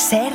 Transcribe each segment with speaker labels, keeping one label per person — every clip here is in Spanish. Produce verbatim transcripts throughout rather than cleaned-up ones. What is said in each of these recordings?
Speaker 1: Ser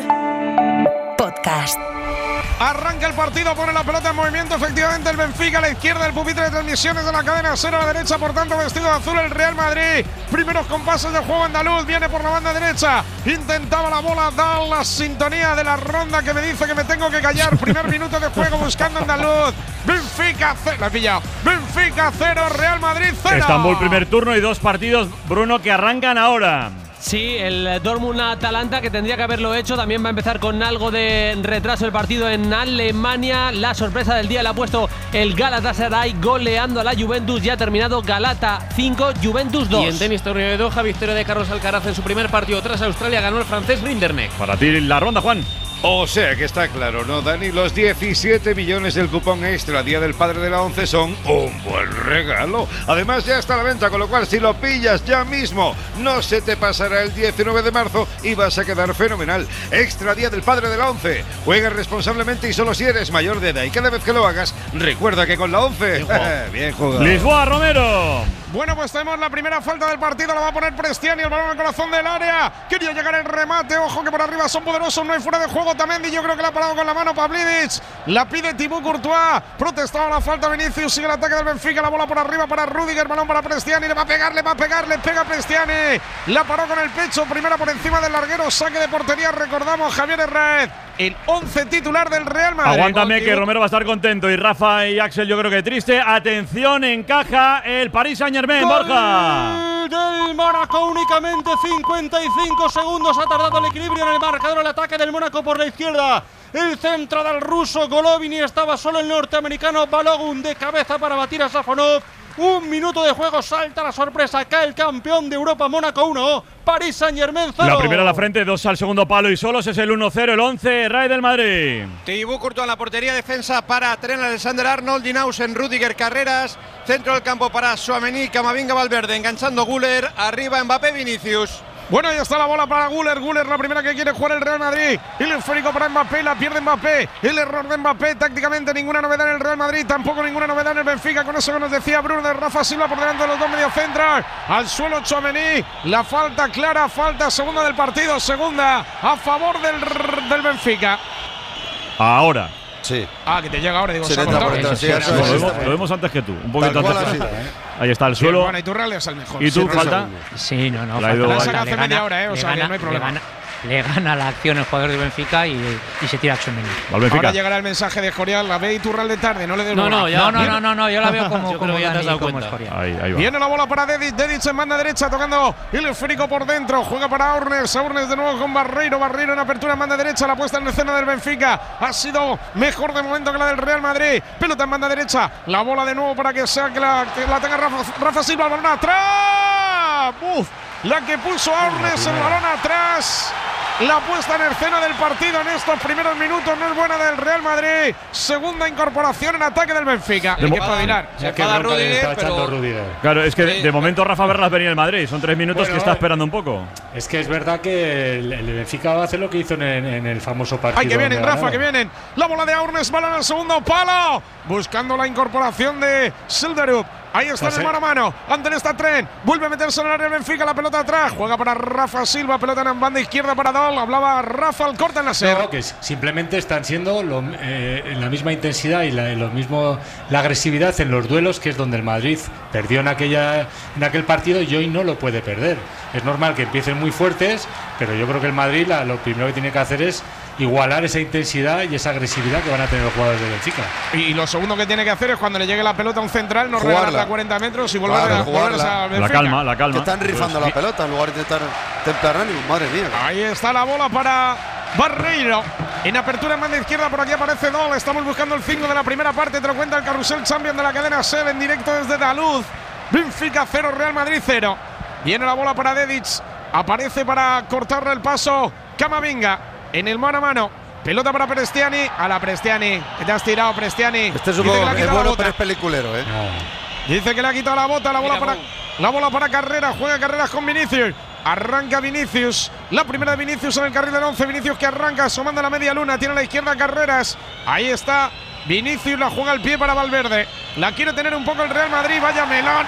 Speaker 1: Podcast.
Speaker 2: Arranca el partido, pone la pelota en movimiento, efectivamente el Benfica a la izquierda, el pupitre de transmisiones de la cadena Ser a la derecha, por tanto vestido de azul el Real Madrid. Primeros compases de juego andaluz, viene por la banda derecha, intentaba la bola, da la sintonía de la ronda que me dice que me tengo que callar. Primer minuto de juego buscando andaluz. Benfica cero, la he pillado. Benfica cero, Real Madrid cero.
Speaker 3: Estambul primer turno y dos partidos, Bruno, que arrancan ahora.
Speaker 4: Sí, el Dortmund-Atalanta, que tendría que haberlo hecho, también va a empezar con algo de retraso el partido en Alemania. La sorpresa del día la ha puesto el Galatasaray goleando a la Juventus. Ya ha terminado Galata cinco, Juventus dos.
Speaker 5: Y en tenis, torneo de Doha, victoria de Carlos Alcaraz en su primer partido tras Australia, ganó el francés Rinderknecht.
Speaker 3: Para ti la ronda, Juan.
Speaker 6: O sea que está claro, ¿no, Dani? Los diecisiete millones del cupón extra Día del Padre de la ONCE son un buen regalo. Además ya está a la venta, con lo cual si lo pillas ya mismo, no se te pasará el diecinueve de marzo y vas a quedar fenomenal. Extra Día del Padre de la ONCE. Juega responsablemente y solo si eres mayor de edad. Y cada vez que lo hagas, recuerda que con la ONCE… Bien jugado.
Speaker 3: Lisboa, Romero.
Speaker 2: Bueno, pues tenemos la primera falta del partido, la va a poner Prestiani, el balón al corazón del área. Quería llegar el remate, ojo que por arriba son poderosos, no hay fuera de juego. Tamendi, yo creo que la ha parado con la mano Pavlidis. La pide Thibaut Courtois, protestaba la falta Vinicius, sigue el ataque del Benfica, la bola por arriba para Rüdiger, balón para Prestiani, le va a pegar, le va a pegar, le pega Prestiani. La paró con el pecho, primera por encima del larguero, saque de portería, recordamos Javier Herrera, el once titular del Real Madrid.
Speaker 3: Aguántame que Romero va a estar contento y Rafa y Axel yo creo que triste. Atención, encaja el Paris Saint-Germain, Borja.
Speaker 7: Del Mónaco, únicamente cincuenta y cinco segundos ha tardado el equilibrio en el marcador, el ataque del Mónaco por la izquierda. El centro del ruso Golovin y estaba solo el norteamericano Balogun de cabeza para batir a Safonov. Un minuto de juego, salta la sorpresa, cae el campeón de Europa, Mónaco uno, Paris Saint-Germain cero.
Speaker 3: La primera a la frente, dos al segundo palo y solos es el uno cero, el once, Ray del Madrid.
Speaker 8: Thibaut Courtois en la portería, defensa para Trent Alexander-Arnold, Dinausen, Rüdiger, Carreras, centro del campo para Tchouaméni, Camavinga, Valverde, enganchando Güler, arriba Mbappé, Vinicius.
Speaker 2: Bueno, ahí está la bola para Güler. Güler, la primera que quiere jugar el Real Madrid. El esférico para Mbappé, la pierde Mbappé. El error de Mbappé, tácticamente ninguna novedad en el Real Madrid, tampoco ninguna novedad en el Benfica. Con eso que nos decía Bruno de Rafa Silva por delante de los dos mediocentros. Al suelo Tchouaméni. La falta clara, falta segunda del partido, segunda a favor del, del Benfica.
Speaker 3: Ahora.
Speaker 9: Sí.
Speaker 2: Ah, que te llega ahora, digo,
Speaker 9: sí,
Speaker 2: se ha
Speaker 9: entra,
Speaker 2: contado.
Speaker 9: entra, sí,
Speaker 3: No, lo, vemos, lo vemos antes que tú, un poquito
Speaker 9: Tal cual
Speaker 3: antes.
Speaker 9: ha sido, ¿eh?
Speaker 3: Ahí está el suelo.
Speaker 2: Bueno, y tu Real es el mejor.
Speaker 3: ¿Y tú,
Speaker 2: sí,
Speaker 3: falta?
Speaker 10: Sí, no, no.
Speaker 3: La ha ido-
Speaker 2: La
Speaker 3: falta,
Speaker 2: saca
Speaker 10: le
Speaker 2: hace
Speaker 10: gana,
Speaker 2: media hora, eh, o
Speaker 10: le
Speaker 2: sea, que
Speaker 10: gana,
Speaker 2: no hay problema.
Speaker 10: Le gana, le gana la acción el jugador de Benfica y, y se tira a Tchouaméni.
Speaker 3: Al Benfica.
Speaker 2: Ahora llegará el mensaje de Escorial. La ve y tu Real de tarde, no le des
Speaker 5: No,
Speaker 2: bola.
Speaker 5: no, ya.
Speaker 10: No, no, no, no, no, yo la veo como,
Speaker 5: Yo
Speaker 10: como
Speaker 5: creo que ya te has
Speaker 10: Dani,
Speaker 5: dado
Speaker 10: como
Speaker 5: cuenta.
Speaker 10: Escorial.
Speaker 3: Ahí, ahí va.
Speaker 2: Viene la bola para Dedic, Dedic en banda derecha tocando el esférico por dentro, juega para Aurnes, Aurnes de nuevo con Barreiro, Barreiro en apertura en banda derecha, la puesta en escena del Benfica ha sido mejor de momento que la del Real Madrid, pelota en banda derecha, la bola de nuevo para que sea que la, que la tenga Rafa, Rafa Silva, el balón atrás, ¡uf! La que puso Aurnes, el balón atrás. La puesta en escena del partido en estos primeros minutos no es buena del Real Madrid. Segunda incorporación en ataque del Benfica. Hay que espabilar.
Speaker 8: Se enfada Rüdiger, pero…
Speaker 3: Claro, es que de,
Speaker 8: Sí.
Speaker 3: de momento Rafa Verlas venía el Madrid. Son tres minutos
Speaker 11: Bueno,
Speaker 3: que está esperando un poco.
Speaker 11: Es que es verdad que el, el Benfica va a hacer lo que hizo en, en el famoso partido.
Speaker 2: Ay, que vienen,
Speaker 11: donde
Speaker 2: Rafa, que
Speaker 11: ganaron.
Speaker 2: vienen. La bola de Aurnes, balón al segundo palo. Buscando la incorporación de Silderup. Ahí está en el mano a mano. Ante está Trent. Vuelve a meterse en el área del Benfica. La pelota atrás. Juega para Rafa Silva. Pelota en banda izquierda para Dol. Hablaba Rafa al corte en la serie.
Speaker 11: No, que simplemente están siendo lo, eh, en la misma intensidad y la, lo mismo la agresividad en los duelos, que es donde el Madrid perdió en aquella en aquel partido y hoy no lo puede perder. Es normal que empiecen muy fuertes, pero yo creo que el Madrid la, lo primero que tiene que hacer es igualar esa intensidad y esa agresividad que van a tener los jugadores de Benfica.
Speaker 2: Y lo segundo que tiene que hacer es cuando le llegue la pelota a un central, no
Speaker 9: Jugarla.
Speaker 2: regalarla a cuarenta metros y volver
Speaker 9: Claro,
Speaker 2: a volver
Speaker 9: jugarla.
Speaker 2: a
Speaker 3: La
Speaker 2: Benfica.
Speaker 3: calma, la calma.
Speaker 9: Que están rifando la pelota en lugar de intentar templar ánimo. Madre mía.
Speaker 2: Ahí está la bola para Barreiro. En apertura en banda izquierda, por aquí aparece Dol. Estamos buscando el cinco de la primera parte. Te lo cuenta el Carrusel Champion de la cadena Ser en directo desde Daluz. Benfica cero, Real Madrid cero. Viene la bola para Dedic. Aparece para cortarle el paso Camavinga en el mano a mano. Pelota para Prestiani. A la Prestiani. Que te has tirado, Prestiani.
Speaker 9: Este es un
Speaker 2: Dice que le ha
Speaker 9: es
Speaker 2: quitado la
Speaker 9: bueno,
Speaker 2: bota.
Speaker 9: pero es peliculero, ¿eh?
Speaker 2: Dice que le ha quitado la bota. La bola
Speaker 5: Mira,
Speaker 2: para,
Speaker 5: gol.
Speaker 2: la bola para Carreras. Juega Carreras con Vinicius. Arranca Vinicius. La primera de Vinicius en el carril del once. Vinicius que arranca asomando a la media luna. Tiene a la izquierda Carreras. Ahí está Vinicius. La juega al pie para Valverde. La quiere tener un poco el Real Madrid. Vaya melón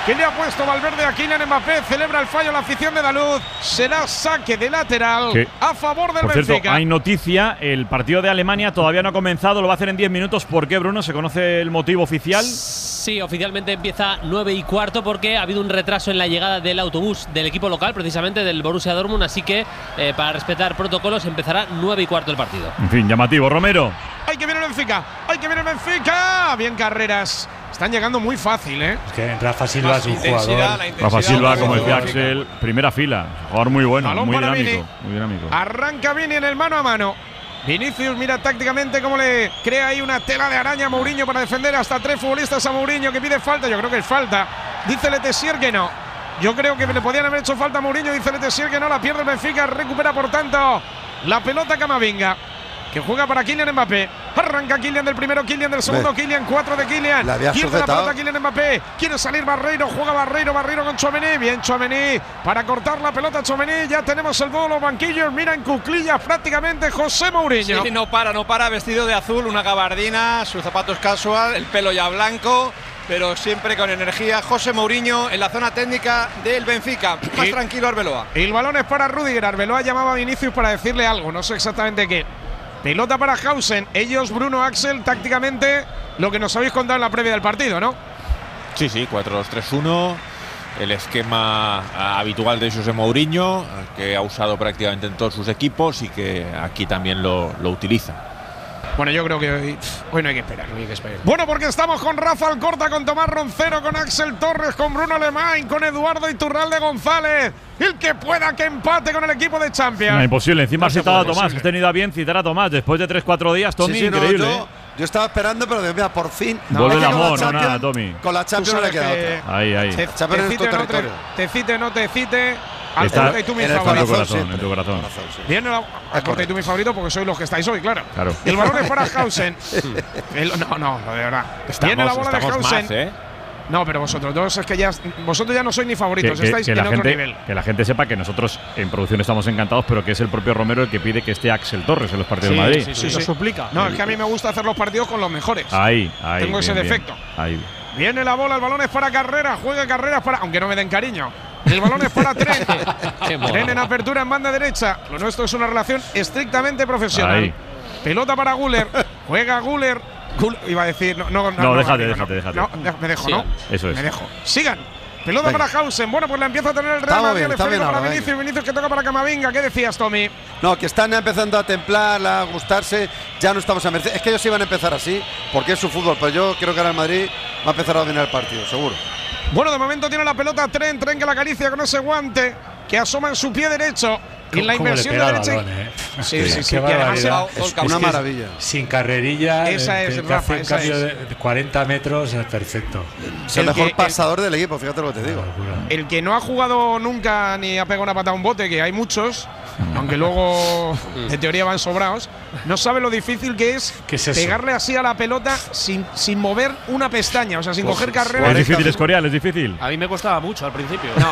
Speaker 2: que le ha puesto Valverde a Kylian Mbappé. Celebra el fallo la afición de Daluz. Será saque de lateral
Speaker 3: ¿Qué?
Speaker 2: a favor del
Speaker 3: Por
Speaker 2: Benfica.
Speaker 3: cierto, hay noticia. El partido de Alemania todavía no ha comenzado. Lo va a hacer en diez minutos. ¿Por qué, Bruno? ¿Se conoce el motivo oficial?
Speaker 4: Sí, oficialmente empieza nueve y cuarto porque ha habido un retraso en la llegada del autobús del equipo local, precisamente del Borussia Dortmund. Así que, eh, para respetar protocolos, empezará nueve y cuarto el partido.
Speaker 3: En fin, llamativo. Romero.
Speaker 2: ¡Ay, que viene el Benfica! ¡Ay, que viene el Benfica! Bien, Carreras. Están llegando muy fácil, ¿eh?
Speaker 11: Es que Rafa Silva es un jugador.
Speaker 3: Rafa Silva, como decía Axel, primera fila. Jugador muy bueno,
Speaker 2: Balón
Speaker 3: muy
Speaker 2: para
Speaker 3: dinámico,
Speaker 2: Vini.
Speaker 3: muy dinámico.
Speaker 2: Arranca Vini en el mano a mano. Vinicius mira tácticamente cómo le crea ahí una tela de araña a Mourinho para defender hasta tres futbolistas a Mourinho, que pide falta. Yo creo que es falta. Dice Letessier que no. Yo creo que le podían haber hecho falta a Mourinho. Dice Letessier que no. La pierde el Benfica. Recupera, por tanto, la pelota Camavinga, que juega para Kylian Mbappé. Arranca Kylian del primero, Kylian del segundo, Kylian, cuatro de Kylian.
Speaker 9: La había
Speaker 2: Pierde la
Speaker 9: sujetado.
Speaker 2: pelota Kylian Mbappé. Quiere salir Barreiro, juega Barreiro, Barreiro con Tchouaméni. Bien Tchouaméni para cortar la pelota Tchouaméni. Ya tenemos el gol, los banquillos. Mira en cuclillas prácticamente José Mourinho.
Speaker 8: Sí, no para, no para, vestido de azul, una gabardina, sus zapatos casual, el pelo ya blanco, pero siempre con energía. José Mourinho en la zona técnica del Benfica. Más
Speaker 2: Y-
Speaker 8: tranquilo Arbeloa.
Speaker 2: El balón es para Rudiger. Arbeloa llamaba a Vinicius para decirle algo, no sé exactamente qué. Pelota para Hausen. Ellos, Bruno, Axel, tácticamente lo que nos habéis contado en la previa del partido, ¿no?
Speaker 12: Sí, sí, cuatro dos tres uno. El esquema ah, habitual de José Mourinho, que ha usado prácticamente en todos sus equipos y que aquí también lo, lo utiliza.
Speaker 2: Bueno, yo creo que hoy, pff, hoy no hay que esperar, no hay que esperar. Bueno, porque estamos con Rafa Alcorta, con Tomás Roncero, con Axel Torres, con Bruno Alemán, con Eduardo Iturralde González. El que pueda que empate con el equipo de Champions.
Speaker 3: No, imposible. Encima
Speaker 2: No
Speaker 3: has
Speaker 2: se
Speaker 3: citado a
Speaker 2: puede,
Speaker 3: Tomás.
Speaker 2: imposible.
Speaker 3: Has tenido a bien citar a Tomás después de tres cuatro días, Tommy.
Speaker 9: Sí, sí, no,
Speaker 3: increíble.
Speaker 9: yo,
Speaker 3: ¿eh?
Speaker 9: yo estaba esperando, pero digo, mira, por fin.
Speaker 3: Gol del
Speaker 9: Es que con la
Speaker 3: amor, no
Speaker 9: Champions-
Speaker 3: nada, Tommy.
Speaker 9: Con la
Speaker 2: Tú
Speaker 9: Champions no le
Speaker 2: sabes
Speaker 9: queda
Speaker 2: que
Speaker 9: otra.
Speaker 3: Ahí, ahí.
Speaker 2: Te,
Speaker 9: Champions
Speaker 2: te
Speaker 9: es tu
Speaker 2: cite, no te,
Speaker 9: territorio.
Speaker 2: te cite, no te cite.
Speaker 3: Está
Speaker 2: Alcorta y tú mi
Speaker 9: en el
Speaker 3: en tu
Speaker 2: favorito.
Speaker 3: corazón,
Speaker 9: siempre.
Speaker 3: en tu corazón.
Speaker 2: Viene la, Alcorta y tú mi favorito porque sois los que estáis hoy, claro.
Speaker 3: Claro.
Speaker 2: El balón es para Hausen. El- no, no, de verdad. Viene la bola de
Speaker 12: estamos
Speaker 2: Hausen.
Speaker 12: más, ¿eh?
Speaker 2: No, pero vosotros dos es que ya vosotros ya no sois ni
Speaker 3: Que,
Speaker 2: favoritos,
Speaker 3: que-
Speaker 2: estáis
Speaker 3: que
Speaker 2: en
Speaker 3: la
Speaker 2: otro
Speaker 3: gente,
Speaker 2: nivel.
Speaker 3: que la gente sepa que nosotros en producción estamos encantados, pero que es el propio Romero el que pide que esté Axel Torres en los partidos de Madrid.
Speaker 2: sí, sí,
Speaker 7: Lo
Speaker 2: sí.
Speaker 7: suplica.
Speaker 2: No, es que a mí me gusta hacer los partidos con los mejores.
Speaker 3: Ahí, ahí.
Speaker 2: Tengo ese
Speaker 3: bien, bien.
Speaker 2: defecto.
Speaker 3: Ahí.
Speaker 2: Viene la bola, el balón es para Carreras, juega Carreras para, aunque no me den cariño. El balón es para Tren. Tren en apertura en banda derecha. Lo nuestro es una relación estrictamente profesional.
Speaker 3: Ahí.
Speaker 2: Pelota para Guller. Juega Guller. Gull- Iba a decir, no, no, no.
Speaker 3: No, déjate,
Speaker 2: amigo,
Speaker 3: déjate,
Speaker 2: no.
Speaker 3: déjate.
Speaker 2: No, deja- me dejo,
Speaker 4: Sigan.
Speaker 2: ¿no?
Speaker 3: Eso es.
Speaker 2: Me dejo. Sigan. Pelota
Speaker 9: Venga.
Speaker 2: para Hausen. Bueno, pues la empieza a tener el Real
Speaker 9: Estamos
Speaker 2: Madrid.
Speaker 9: bien,
Speaker 2: El
Speaker 9: está
Speaker 2: esférico
Speaker 9: bien
Speaker 2: para
Speaker 9: ahora,
Speaker 2: Vinicius. Vinicius que toca para Camavinga. ¿Qué decías, Tommy?
Speaker 9: No, que están empezando a templar, a gustarse. Ya no estamos a merced. Es que ellos iban a empezar así, porque es su fútbol. Pero yo creo que ahora el Madrid va a empezar a dominar el partido, seguro.
Speaker 2: Bueno, de momento tiene la pelota Tren. Tren que la acaricia con ese guante que asoma en su pie derecho. Y en la
Speaker 11: ¿Cómo le
Speaker 2: inversión
Speaker 11: pega
Speaker 2: de
Speaker 11: al
Speaker 2: derecha.
Speaker 11: balón, eh?
Speaker 2: Sí, sí, sí.
Speaker 11: Qué
Speaker 2: Y además
Speaker 11: barbaridad.
Speaker 2: el-
Speaker 11: Es-
Speaker 9: una
Speaker 11: es que
Speaker 9: maravilla.
Speaker 11: Sin carrerilla,
Speaker 2: Esa
Speaker 11: eh,
Speaker 2: es,
Speaker 11: te- te
Speaker 2: Rafa,
Speaker 11: hace un
Speaker 2: esa
Speaker 11: cambio
Speaker 2: es.
Speaker 11: de de cuarenta metros, es perfecto.
Speaker 9: Es el
Speaker 2: El
Speaker 9: mejor
Speaker 2: que-
Speaker 9: pasador del equipo, fíjate lo que te digo.
Speaker 2: El que no ha jugado nunca ni ha pegado una patada a un bote, que hay muchos, aunque luego de teoría van sobrados, no sabe lo difícil que es,
Speaker 11: ¿Qué es eso?
Speaker 2: pegarle así a la pelota sin, sin mover una pestaña, o sea, sin
Speaker 9: Pues,
Speaker 2: coger
Speaker 3: Es
Speaker 2: carrera.
Speaker 3: difícil, Escorial, es difícil.
Speaker 5: A mí me costaba mucho al principio.
Speaker 2: No,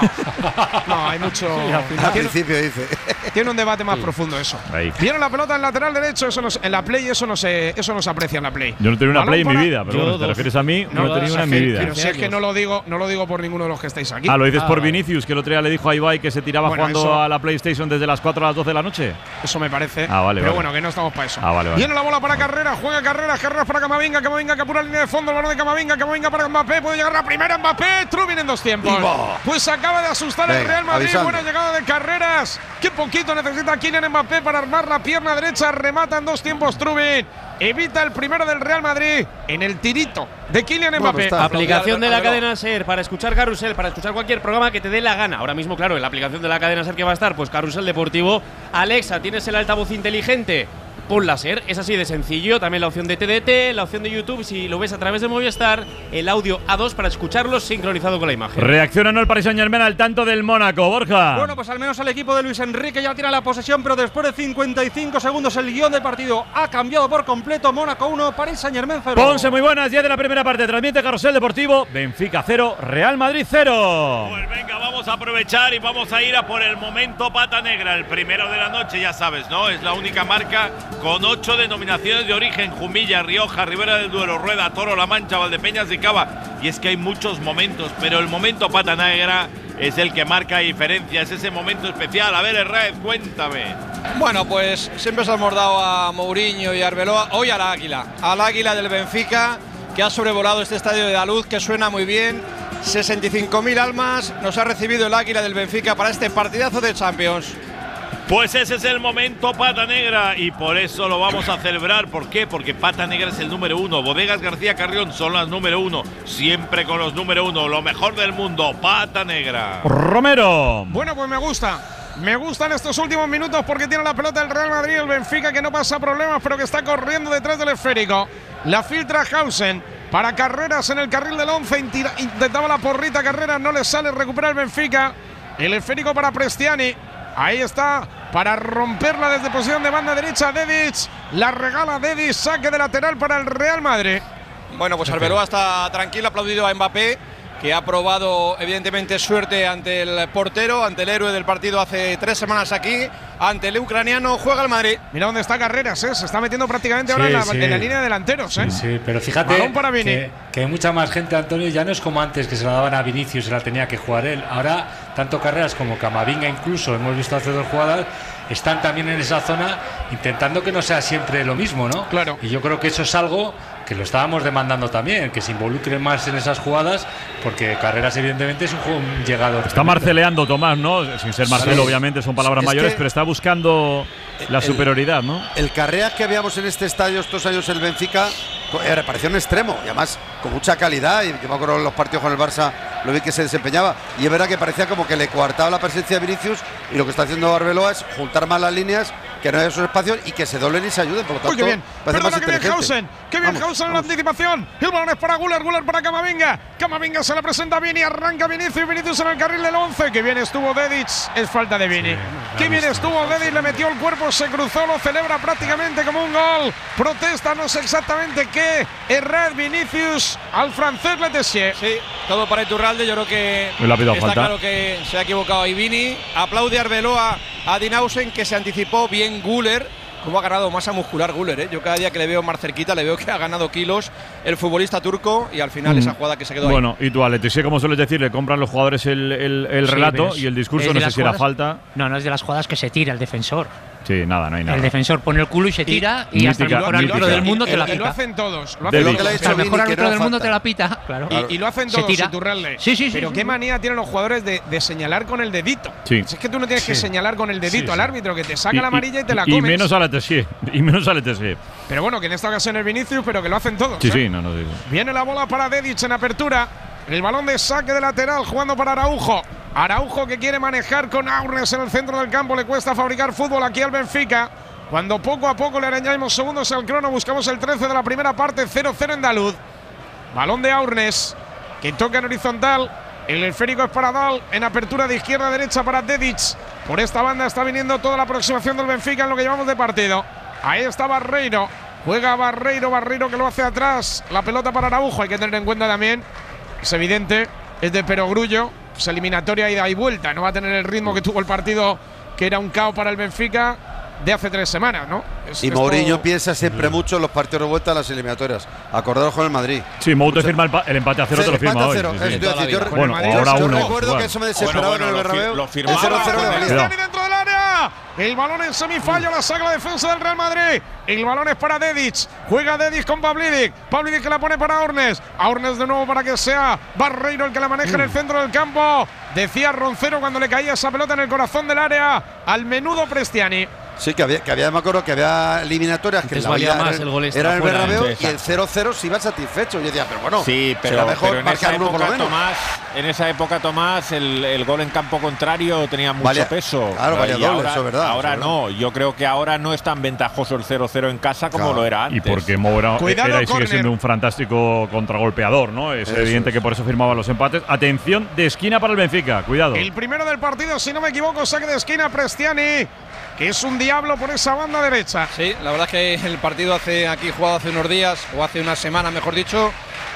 Speaker 2: no, hay mucho.
Speaker 9: Al
Speaker 2: tiene,
Speaker 9: principio dice.
Speaker 2: tiene un debate más profundo eso.
Speaker 3: Ahí.
Speaker 2: Viene la pelota en lateral derecho, eso no se- en la play eso no se, eso no se aprecia en la play.
Speaker 3: Yo no he tenido una
Speaker 2: Balón
Speaker 3: play en mi
Speaker 2: para-
Speaker 3: vida, pero
Speaker 5: Yo
Speaker 3: bueno, si te
Speaker 5: dos.
Speaker 3: refieres a mí, no,
Speaker 2: No,
Speaker 3: he tenido una en mi
Speaker 2: pero
Speaker 3: vida.
Speaker 2: Pero si es que no lo digo, no lo digo por ninguno de los que estáis aquí.
Speaker 3: Ah, lo dices
Speaker 5: Ah,
Speaker 3: por
Speaker 5: vale.
Speaker 3: Vinicius, que el otro día le dijo a Ibai que se tiraba
Speaker 2: Bueno,
Speaker 3: jugando
Speaker 2: eso-
Speaker 3: a la PlayStation desde las cuatro a las doce de la noche.
Speaker 2: Eso me parece.
Speaker 3: Ah, vale,
Speaker 2: Pero
Speaker 3: vale.
Speaker 2: bueno, que no estamos para eso.
Speaker 3: Ah, vale, vale.
Speaker 2: Viene la bola para Carreras, juega Carreras, Carreras para Camavinga, Camavinga que apura la línea de fondo, el balón de Camavinga, Camavinga para Mbappé, puede llegar la primera Mbappé, Trubin en dos tiempos.
Speaker 9: ¡Viva!
Speaker 2: Pues acaba de asustar el
Speaker 9: Venga,
Speaker 2: Real Madrid,
Speaker 9: avisando.
Speaker 2: buena llegada de Carreras. Qué poquito necesita Kylian Mbappé para armar la pierna derecha, remata en dos tiempos Trubin. Evita el primero del Real Madrid en el tirito de Kylian
Speaker 9: Bueno,
Speaker 2: Mbappé.
Speaker 9: está.
Speaker 5: Aplicación de la
Speaker 8: Arbeloa.
Speaker 5: cadena SER para escuchar Carrusel, para escuchar cualquier programa que te dé la gana. Ahora mismo, claro, en la aplicación de la cadena SER que va a estar, pues Carrusel Deportivo. Alexa, ¿tienes el altavoz inteligente? Ponla SER, es así de sencillo. También la opción de T D T, la opción de YouTube, si lo ves a través de Movistar, el audio A dos para escucharlo sincronizado con la imagen.
Speaker 3: Reacciona no el Paris Saint-Germain al tanto del Mónaco, Borja.
Speaker 7: Bueno, pues al menos el equipo de Luis Enrique ya tiene la posesión, pero después de cincuenta y cinco segundos el guión del partido ha cambiado por completo. Mónaco uno, Paris Saint-Germain cero.
Speaker 3: Ponce, muy buenas, diez de la primera parte. Transmite Carrusel Deportivo. Benfica cero, Real Madrid cero.
Speaker 13: Pues venga, vamos a aprovechar y vamos a ir a por el momento pata negra, el primero de la noche, ya sabes, ¿no? Es la única marca con ocho denominaciones de origen: Jumilla, Rioja, Ribera del Duero, Rueda, Toro, La Mancha, Valdepeñas y Cava. Y es que hay muchos momentos, pero el momento Pata Negra es el que marca diferencia, es ese momento especial. A ver, Herrera, cuéntame.
Speaker 8: Bueno, pues siempre se hemos dado a Mourinho y a Arbeloa, hoy al Águila, al Águila del Benfica, que ha sobrevolado este estadio de Daluz, que suena muy bien. sesenta y cinco mil almas nos ha recibido el Águila del Benfica para este partidazo de Champions.
Speaker 13: Pues ese es el momento Pata Negra y por eso lo vamos a celebrar. ¿Por qué? Porque Pata Negra es el número uno. Bodegas García Carrión son las número uno. Siempre con los número uno. Lo mejor del mundo. Pata Negra.
Speaker 3: Romero.
Speaker 2: Bueno, pues me gusta. Me gustan estos últimos minutos porque tiene la pelota el Real Madrid, el Benfica, que no pasa problemas, pero que está corriendo detrás del esférico. La filtra Hausen para Carreras en el carril del once. Intentaba la porrita Carreras, no le sale, recupera el Benfica. El esférico para Prestiani. Ahí está, para romperla desde posición de banda derecha. Dedic, la regala Dedic, saque de lateral para el Real Madrid.
Speaker 8: Bueno, pues Arbeloa está tranquilo, aplaudido a Mbappé, que ha probado evidentemente suerte ante el portero, ante el héroe del partido hace tres semanas aquí, ante el ucraniano. Juega el Madrid.
Speaker 2: Mira dónde está Carreras, ¿eh? Se está metiendo prácticamente
Speaker 11: Sí,
Speaker 2: ahora en la,
Speaker 11: sí.
Speaker 2: en la línea de delanteros, ¿eh?
Speaker 11: Sí, sí, pero fíjate
Speaker 2: Balón para Vini.
Speaker 11: que, que hay mucha más gente, Antonio, ya no es como antes que se la daban a Vinicius, se la tenía que jugar él. Ahora, tanto Carreras como Camavinga, incluso, hemos visto hace dos jugadas, están también en esa zona intentando que no sea siempre lo mismo, ¿no?
Speaker 2: Claro.
Speaker 11: Y yo creo que eso es algo que lo estábamos demandando también, que se involucren más en esas jugadas, porque Carreras evidentemente es un, juego, un llegador.
Speaker 3: Está marceleando Tomás, ¿no? Sin ser Marcelo,
Speaker 9: Sí.
Speaker 3: obviamente, son palabras
Speaker 9: Es
Speaker 3: mayores,
Speaker 9: que
Speaker 3: pero está buscando la
Speaker 9: el-
Speaker 3: superioridad, ¿no?
Speaker 9: El Carreras que veíamos en este estadio estos años el Benfica eh, parecía un extremo y además con mucha calidad, y yo me acuerdo en los partidos con el Barça lo vi que se desempeñaba, y es verdad que parecía como que le coartaba la presencia de Vinicius, y lo que está haciendo Arbeloa es juntar más las líneas, que no haya esos espacios y que se doblen y se ayuden, por lo tanto
Speaker 2: Uy, qué bien.
Speaker 9: parece
Speaker 2: Perdona,
Speaker 9: más
Speaker 2: que bien
Speaker 9: inteligente.
Speaker 2: Hausen. Qué bien
Speaker 9: Vamos,
Speaker 2: Hausen en la
Speaker 9: vamos.
Speaker 2: anticipación. El balón es para Guller, Guller para Camavinga. Camavinga se la presenta a Vini, arranca Vinicius, Vinicius en el carril del once. Qué bien estuvo Dedic, es falta de Vini. Qué bien estuvo Dedic, le metió el cuerpo, se cruzó, lo celebra prácticamente como un gol. Protesta, no sé exactamente qué. Errar Vinicius al francés Letessier.
Speaker 8: Sí, todo para Iturralde. Yo creo que
Speaker 3: Le ha pedido
Speaker 8: está
Speaker 3: falta.
Speaker 8: claro que se ha equivocado ahí Vini. Aplaude Arbeloa a Dinausen, que se anticipó bien Guller. Cómo ha ganado masa muscular Guller, ¿eh? Yo cada día que le veo más cerquita le veo que ha ganado kilos el futbolista turco, y al final
Speaker 3: Mm.
Speaker 8: esa jugada que se quedó ahí.
Speaker 3: Bueno, y tú, Letessier, como sueles decir, le compran los jugadores el, el- el
Speaker 10: Sí,
Speaker 3: relato
Speaker 10: pero es-
Speaker 3: y el discurso,
Speaker 10: es de
Speaker 3: no sé
Speaker 10: las
Speaker 3: si era
Speaker 10: jugadas-
Speaker 3: falta.
Speaker 10: No, no es de las jugadas que se tira el defensor.
Speaker 3: Sí, nada, no hay nada.
Speaker 10: El defensor pone el culo y se tira y,
Speaker 3: Y
Speaker 10: hasta el
Speaker 3: mítica,
Speaker 10: mejor árbitro
Speaker 3: mítica.
Speaker 10: del mundo
Speaker 2: Y-
Speaker 10: te la
Speaker 2: y lo
Speaker 10: pita.
Speaker 2: hacen todos. Lo
Speaker 3: De
Speaker 2: hacen
Speaker 3: lo que le ha
Speaker 2: todos.
Speaker 10: Hasta el mejor
Speaker 9: Vini, que
Speaker 10: árbitro
Speaker 9: no
Speaker 10: del mundo
Speaker 9: falta.
Speaker 10: te la pita. Claro.
Speaker 2: Y, y lo hacen
Speaker 10: Se
Speaker 2: todos,
Speaker 10: tira.
Speaker 2: Iturralde.
Speaker 10: Sí, sí, sí,
Speaker 2: Pero
Speaker 10: sí,
Speaker 2: qué
Speaker 10: sí.
Speaker 2: manía tienen los jugadores de, de señalar con el dedito.
Speaker 3: Sí.
Speaker 2: Si es que tú no tienes que
Speaker 11: Sí.
Speaker 2: señalar con el dedito
Speaker 11: Sí,
Speaker 2: al
Speaker 11: sí.
Speaker 2: árbitro, que te saca la amarilla y te la
Speaker 3: y
Speaker 2: comes.
Speaker 3: menos a Letessier. Y menos a Letessier.
Speaker 2: Pero bueno, que en esta ocasión es Vinicius, pero que lo hacen todos.
Speaker 3: Sí,
Speaker 2: ¿eh?
Speaker 3: sí, no, no digo.
Speaker 2: Viene la bola para Dedic en apertura. El balón de saque de lateral jugando para Araujo. Araujo que quiere manejar con Aurnes en el centro del campo. Le cuesta fabricar fútbol aquí al Benfica. Cuando poco a poco le arañamos segundos al crono, buscamos el trece de la primera parte, cero cero en Daluz. Balón de Aurnes, que toca en horizontal. El esférico es para Dal, en apertura de izquierda a derecha para Dedic. Por esta banda está viniendo toda la aproximación del Benfica en lo que llevamos de partido. Ahí está Barreiro. Juega Barreiro, Barreiro que lo hace atrás. La pelota para Araujo, hay que tener en cuenta también. Es evidente, es de Perogrullo. Es eliminatoria ida y vuelta. No va a tener el ritmo que tuvo el partido, que era un caos para el Benfica de hace tres semanas, ¿no? Es
Speaker 9: Y
Speaker 2: esto-
Speaker 9: Mourinho piensa siempre mucho en los partidos de vuelta a las eliminatorias. Acordaros con el Madrid.
Speaker 3: Sí, Mou te firma el, pa- el empate a cero, te lo
Speaker 9: Empate
Speaker 3: firma
Speaker 9: a
Speaker 3: hoy.
Speaker 9: cero,
Speaker 3: sí,
Speaker 9: eso
Speaker 3: sí.
Speaker 9: te iba a decir, yo-
Speaker 3: Bueno,
Speaker 2: Madrid,
Speaker 3: ahora
Speaker 9: yo
Speaker 3: uno.
Speaker 9: recuerdo
Speaker 3: Bueno.
Speaker 9: que eso me desesperaba
Speaker 12: Bueno, bueno,
Speaker 9: en el
Speaker 12: lo fir-
Speaker 9: Bernabéu.
Speaker 12: lo
Speaker 9: El
Speaker 12: firmaba
Speaker 9: cero cero le
Speaker 12: con-
Speaker 9: valía.
Speaker 2: Cristiani dentro del área. El balón en semifallo, la saca la defensa del Real Madrid. El balón es para Dedic. Juega Dedic con Pavlidic. Pavlidic que la pone para Aurnes. Aurnes de nuevo para que sea Barreiro el que la maneja en el centro del campo. Decía Roncero cuando le caía esa pelota en el corazón del área al menudo Prestiani.
Speaker 9: Sí, que había, que había, me acuerdo que había eliminatorias que
Speaker 4: Antes
Speaker 9: la
Speaker 4: valía
Speaker 9: había-
Speaker 4: más
Speaker 9: era-
Speaker 4: el gol extra
Speaker 9: era el
Speaker 4: fuera,
Speaker 9: Bernabéu
Speaker 12: ¿eh?
Speaker 9: y el cero cero se iba satisfecho. Yo decía, pero bueno,
Speaker 12: Sí, pero,
Speaker 9: será mejor
Speaker 12: pero en esa
Speaker 9: marcar uno por lo
Speaker 12: época,
Speaker 9: menos.
Speaker 12: Tomás, en esa época, Tomás, el, el gol en campo contrario tenía mucho
Speaker 9: Valía-
Speaker 12: peso.
Speaker 9: claro, valía
Speaker 12: Y
Speaker 9: doble,
Speaker 12: ahora,
Speaker 9: eso es verdad,
Speaker 12: Ahora
Speaker 9: eso es
Speaker 12: no, yo creo que ahora no es tan ventajoso el cero cero en casa como
Speaker 9: Claro.
Speaker 12: lo era
Speaker 3: Y
Speaker 12: antes.
Speaker 3: porque Mou era,
Speaker 2: Cuidado,
Speaker 3: era y sigue
Speaker 2: córner.
Speaker 3: siendo un fantástico contragolpeador, ¿no? Es
Speaker 9: Eso
Speaker 3: evidente
Speaker 9: es.
Speaker 3: que por eso firmaba los empates. Atención de esquina para el Benfica, cuidado.
Speaker 2: El primero del partido, si no me equivoco, saque de esquina Prestiani, que es un diablo por esa banda derecha.
Speaker 8: Sí, la verdad es que el partido hace aquí jugado hace unos días, o hace una semana mejor dicho,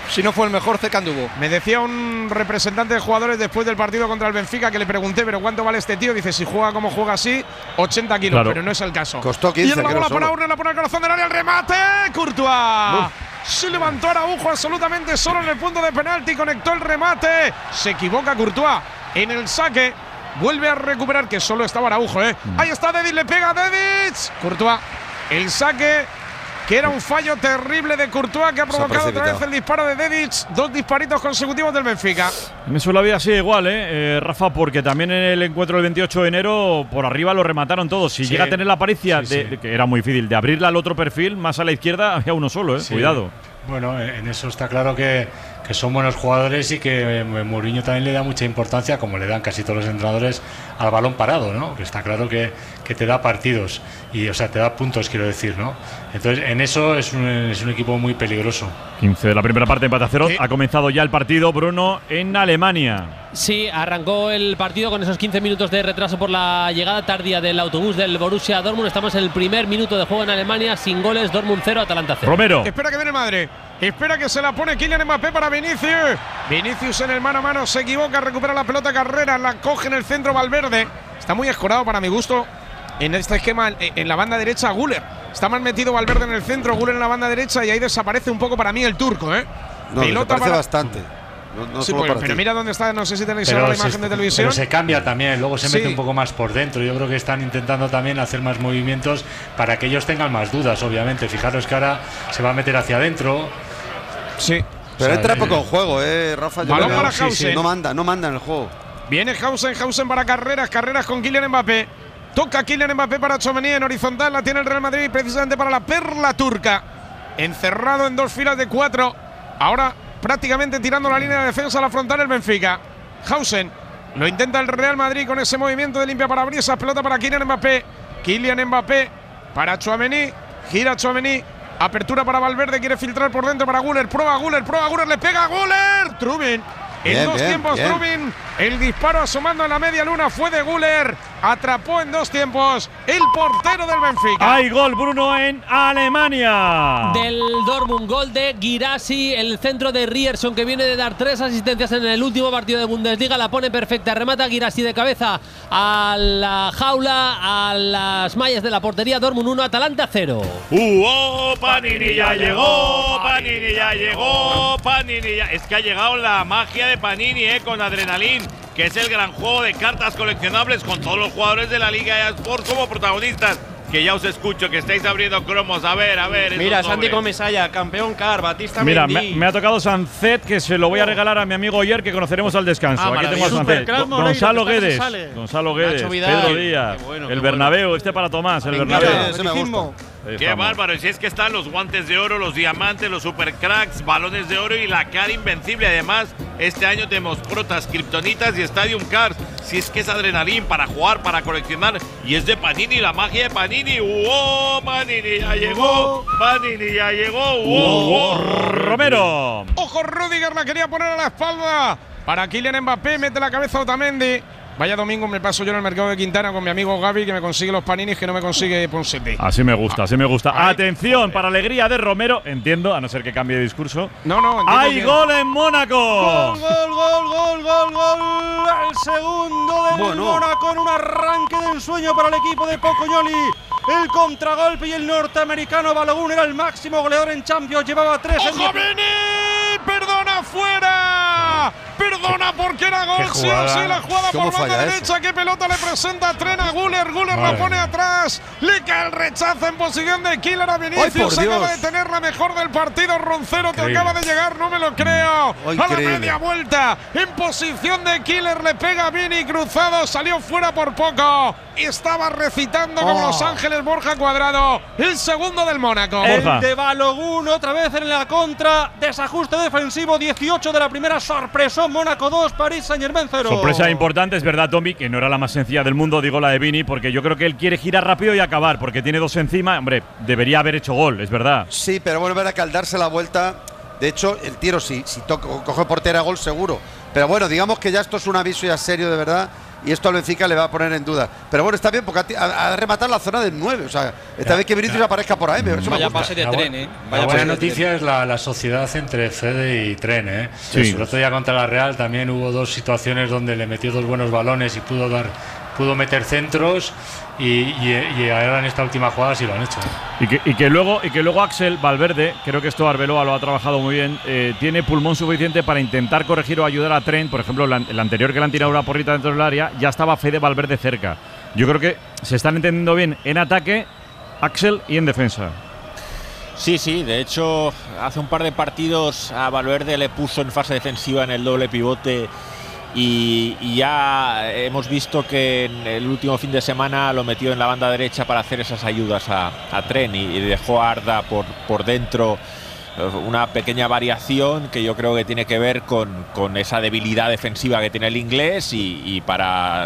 Speaker 8: si no fue el mejor, cerca anduvo.
Speaker 2: Me decía un representante de jugadores después del partido contra el Benfica que le pregunté, ¿pero cuánto vale este tío? Dice, si juega como juega así, ochenta kilos, claro. Pero no es el caso.
Speaker 9: Costó quince.
Speaker 2: Y la bola para Urne, la pone al corazón del área, el remate. Courtois. Uf. Se levantó Araujo absolutamente solo en el punto de penalti, conectó el remate. Se equivoca Courtois en el saque. Vuelve a recuperar, que solo estaba Araujo, ¿eh? Mm. Ahí está Dedic, le pega a Dedic. Courtois. El saque, que era un fallo terrible de Courtois, que ha provocado otra vez el disparo de Dedic. Dos disparitos consecutivos del Benfica.
Speaker 3: Eso lo había sido igual, ¿eh? eh, Rafa, porque también en el encuentro del veintiocho de enero, por arriba lo remataron todos. Si sí. llega a tener la paricia, sí, de, sí. De, que era muy difícil, de abrirla al otro perfil, más a la izquierda, había uno solo, ¿eh? Sí. Cuidado.
Speaker 11: Bueno, en eso está claro que, que son buenos jugadores y que Mourinho también le da mucha importancia, como le dan casi todos los entrenadores, al balón parado, ¿no? Que está claro que, que te da partidos, y o sea, te da puntos, quiero decir, ¿no? Entonces, en eso es un, es un equipo muy peligroso.
Speaker 3: quince de la primera parte, empate a cero. ¿Qué? Ha comenzado ya el partido, Bruno, en Alemania.
Speaker 4: Sí, arrancó el partido con esos quince minutos de retraso por la llegada tardía del autobús del Borussia Dortmund. Estamos en el primer minuto de juego en Alemania, sin goles, Dortmund cero, Atalanta cero.
Speaker 3: Romero.
Speaker 2: Espera que viene Madre. Espera que se la pone Kylian Mbappé para Vinicius. Vinicius en el mano a mano se equivoca, recupera la pelota Carrera, la coge en el centro Valverde. Está muy escorado para mi gusto en este esquema, en la banda derecha Güler. Está más metido Valverde en el centro, Güler en la banda derecha, y ahí desaparece un poco para mí el turco, ¿eh?
Speaker 9: No, pelota para… bastante. No, no
Speaker 2: sí, pues, pero mira dónde está, no sé si tenéis ahora la imagen
Speaker 11: se,
Speaker 2: de televisión.
Speaker 11: Pero se cambia también, luego se
Speaker 2: sí.
Speaker 11: mete un poco más por dentro. Yo creo que están intentando también hacer más movimientos para que ellos tengan más dudas, obviamente. Fijaros que ahora se va a meter hacia adentro.
Speaker 2: Sí.
Speaker 9: Pero o sea, entra poco en juego, eh, Rafa.
Speaker 2: Balón para Hausen. Sí, sí.
Speaker 9: No manda, no manda en el juego.
Speaker 2: Viene Hausen, Hausen para Carreras, Carreras con Kylian Mbappé. Toca Kylian Mbappé para Tchouaméni en horizontal, la tiene el Real Madrid precisamente para la perla turca. Encerrado en dos filas de cuatro. Ahora prácticamente tirando la línea de defensa a la frontal el Benfica. Hausen, lo intenta el Real Madrid con ese movimiento de limpia parabrisas, pelota para Kylian Mbappé. Kylian Mbappé para Tchouaméni, gira Tchouaméni, apertura para Valverde, quiere filtrar por dentro para Güler, prueba Güler, prueba Güler, le pega a Güler. Trubin. En bien, dos bien, tiempos, bien. Trubin. El disparo asomando en la media luna fue de Güler. Atrapó en dos tiempos el portero del Benfica.
Speaker 3: Hay gol, Bruno, en Alemania.
Speaker 4: Del Dortmund, gol de Guirassy, el centro de Ryerson, que viene de dar tres asistencias en el último partido de Bundesliga. La pone perfecta, remata Guirassy de cabeza a la jaula, a las mallas de la portería. Dortmund uno, Atalanta cero.
Speaker 13: Uh, oh, Panini ya llegó, Panini ya llegó, Panini ya… Es que ha llegado la magia de Panini, eh, con Adrenalin, que es el gran juego de cartas coleccionables con todos los jugadores de la Liga eSports como protagonistas. Que ya os escucho, que estáis abriendo cromos. A ver, a ver.
Speaker 5: Mira, Santi Comesaya, campeón Car, Batista
Speaker 3: Mira,
Speaker 5: Mendy.
Speaker 3: me, me ha tocado Sancet, que se lo voy a regalar a mi amigo Oyer, que conoceremos al descanso.
Speaker 5: Ah,
Speaker 3: aquí tengo a Sancet.
Speaker 7: Gonzalo
Speaker 3: Guedes, Gonzalo Guedes, Pedro Díaz, bueno, el Bernabéu, bueno. Este para Tomás, el Bernabéu.
Speaker 13: Qué bárbaro, y si es que están los guantes de oro, los diamantes, los supercracks, balones de oro y la Car invencible. Además, este año tenemos protas, kriptonitas y Stadium Cars. Si es que es Adrenalin para jugar, para coleccionar, y es de Panini, la magia de Panini. ¡Oh, Panini ya llegó! ¡Panini ya llegó! ¡Oh, oh!
Speaker 3: Romero!
Speaker 2: ¡Ojo, Rudiger la quería poner a la espalda! Para Kylian Mbappé, mete la cabeza a Otamendi. Vaya domingo me paso yo en el mercado de Quintana con mi amigo Gaby, que me consigue los paninis que no me consigue Ponseti.
Speaker 3: Así me gusta, así me gusta. Ay, atención, joder. Para alegría de Romero, entiendo, a no ser que cambie de discurso.
Speaker 2: No, no,
Speaker 3: ¡hay que… gol en Mónaco!
Speaker 7: ¡Gol, gol, gol, gol, gol, gol! El segundo del bueno. Mónaco en un arranque de ensueño para el equipo de Pocognoli. El contragolpe y el norteamericano Balogun era el máximo goleador en Champions. Llevaba tres
Speaker 2: ¡Ojo, en Vini! ¡Perdona, fuera! ¡Perdona porque era gol! Sí o sí, la jugada por banda derecha. Eso? ¿Qué pelota le presenta Tren a Güler? Güler la pone atrás. Le cae el rechazo en posición de killer a Vinicius. Acaba de tener la mejor del partido. Roncero te acaba de llegar, no me lo creo.
Speaker 9: Oh,
Speaker 2: a la media vuelta. En posición de killer le pega a Vini cruzado. Salió fuera por poco. Estaba recitando oh. como Los Ángeles Borja Cuadrado. El segundo del Mónaco.
Speaker 7: El de Balogun otra vez en la contra. Desajuste defensivo. dieciocho de la primera. Sorpresón. Mónaco dos, París Saint-Germain cero.
Speaker 3: Sorpresa importante, es verdad, Tommy, que no era la más sencilla del mundo, digo la de Vini, porque yo creo que él quiere girar rápido y acabar, porque tiene dos encima. Hombre, debería haber hecho gol, es verdad.
Speaker 9: Sí, pero volver a caldarse la vuelta. De hecho, el tiro, si, si toco, coge portera, gol seguro. Pero bueno, digamos que ya esto es un aviso ya serio de verdad. y esto al Benfica le va a poner en duda. Pero bueno, está bien porque ha, ha rematado la zona del nueve. O sea, esta ya, vez que Vinicius aparezca por ahí. Eso
Speaker 8: vaya pase de
Speaker 11: la
Speaker 8: tren, ¿eh?
Speaker 11: Vaya la buena noticia es la, la sociedad entre Fede y Tren, ¿eh? Sí. El otro día contra la Real también hubo dos situaciones donde le metió dos buenos balones y pudo dar, pudo meter centros. Y, y, y ahora en esta última jugada sí lo han hecho.
Speaker 3: Y que, y que luego y que luego Axel Valverde, creo que esto Arbeloa lo ha trabajado muy bien, eh, tiene pulmón suficiente para intentar corregir o ayudar a Trent. Por ejemplo, la, el anterior que le han tirado una porrita dentro del área, ya estaba Fede Valverde cerca. Yo creo que se están entendiendo bien en ataque, Axel, y en defensa.
Speaker 12: Sí, sí, de hecho, hace un par de partidos a Valverde le puso en fase defensiva en el doble pivote. Y, y ya hemos visto que en el último fin de semana lo metió en la banda derecha para hacer esas ayudas a, a Tren y, y dejó a Arda por, por dentro. Una pequeña variación que yo creo que tiene que ver con, con esa debilidad defensiva que tiene el inglés y, y para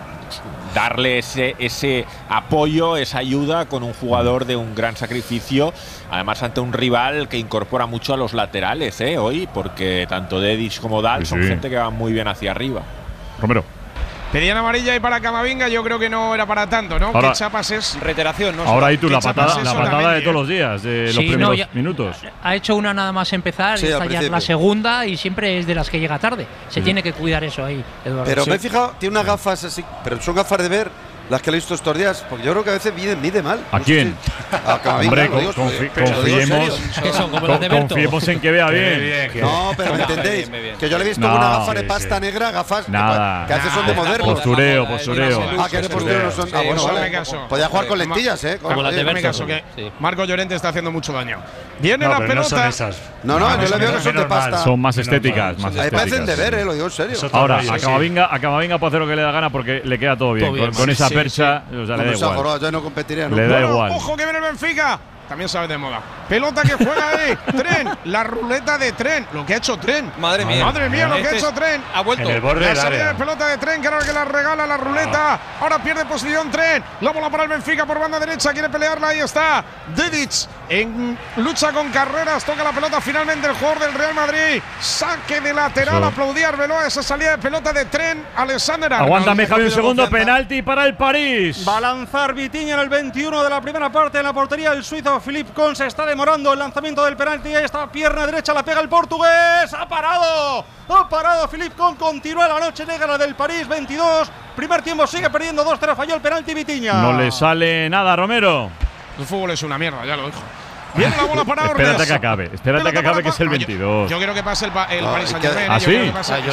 Speaker 12: darle ese, ese apoyo, esa ayuda con un jugador de un gran sacrificio, además ante un rival que incorpora mucho a los laterales, ¿eh? Hoy, porque tanto Dedić como Dal sí, son sí. gente que va muy bien hacia arriba.
Speaker 3: Romero.
Speaker 2: Pedían amarilla y para Camavinga yo creo que no era para tanto, ¿no?
Speaker 3: Ahora,
Speaker 2: ¿Qué chapas es?
Speaker 8: Reiteración, ¿no?
Speaker 3: Ahora ahí tú la patada, la patada de todos los días, de sí, los primeros no, ya, minutos.
Speaker 10: Ha hecho una nada más empezar, sí, esta ya es la segunda y siempre es de las que llega tarde. Se sí. tiene que cuidar eso ahí, Eduardo.
Speaker 9: Pero
Speaker 10: sí.
Speaker 9: me he fijado, tiene unas gafas así, pero son gafas de ver. Las que le he visto estos días, porque yo creo que a veces mide, mide mal.
Speaker 3: ¿A
Speaker 9: no
Speaker 3: quién?
Speaker 9: Sé si, a Camavinga,
Speaker 3: Hombre, confi confiemos, con confiemos en que vea bien.
Speaker 9: bien que no, pero ¿me entendéis? Que yo le he visto no, una gafa de pasta sí. negra, gafas
Speaker 3: Nada.
Speaker 9: que a veces son de modernos.
Speaker 3: Postureo, postureo.
Speaker 9: Ah, que de postureo no son. Ah, bueno, vale. Podía jugar con lentillas, ¿eh?
Speaker 2: Como las de Verso, que Marco Llorente está haciendo mucho daño. Viene la pelota.
Speaker 9: No, no, yo le veo que son de pasta.
Speaker 3: Son más estéticas.
Speaker 9: Me parecen de ver, lo digo en serio.
Speaker 3: Ahora, a Camavinga puede hacer lo que le da gana porque le queda todo bien. Con esa percha. Le da igual.
Speaker 9: Jorado, yo no competiría, ¿no?
Speaker 3: Le da
Speaker 2: bueno,
Speaker 3: igual.
Speaker 2: Ojo que viene el Benfica. También sabe de moda. Pelota que juega ahí. Tren. La ruleta de Tren. Lo que ha hecho Tren.
Speaker 8: Madre mía.
Speaker 2: Madre mía, lo
Speaker 8: este
Speaker 2: que ha hecho Tren.
Speaker 8: Ha vuelto.
Speaker 11: En el borde
Speaker 2: la salida de pelota de Tren, que ahora que la regala la ruleta. Ah. Ahora pierde posición Tren. La bola para el Benfica por banda derecha. Quiere pelearla. Ahí está. Dedić en lucha con Carreras. Toca la pelota finalmente el jugador del Real Madrid. Saque de lateral. Sí. Aplaudía Arbeloa esa salida de pelota de Tren. Alexander.
Speaker 3: Aguántame, Javi, un segundo. Penalti para el París.
Speaker 7: Va a lanzar Vitinha en el veintiuno de la primera parte en la portería. El suizo Philippe Con se está demorando el lanzamiento del penalti. Ahí está, pierna derecha, la pega el portugués. ¡Ha parado! ¡Ha parado Philippe Con! Continúa la noche negra del París, veintidós. Primer tiempo sigue perdiendo dos cero. Falló el penalti Vitinha.
Speaker 3: No le sale nada, Romero.
Speaker 2: El fútbol es una mierda, ya lo dijo. Viene la bola para Ornes.
Speaker 3: Espérate que acabe, espérate que acabe, que es el veintidós.
Speaker 2: Yo, yo quiero que pase el, el no, Paris Saint-Germain.
Speaker 3: ¿Ah, sí?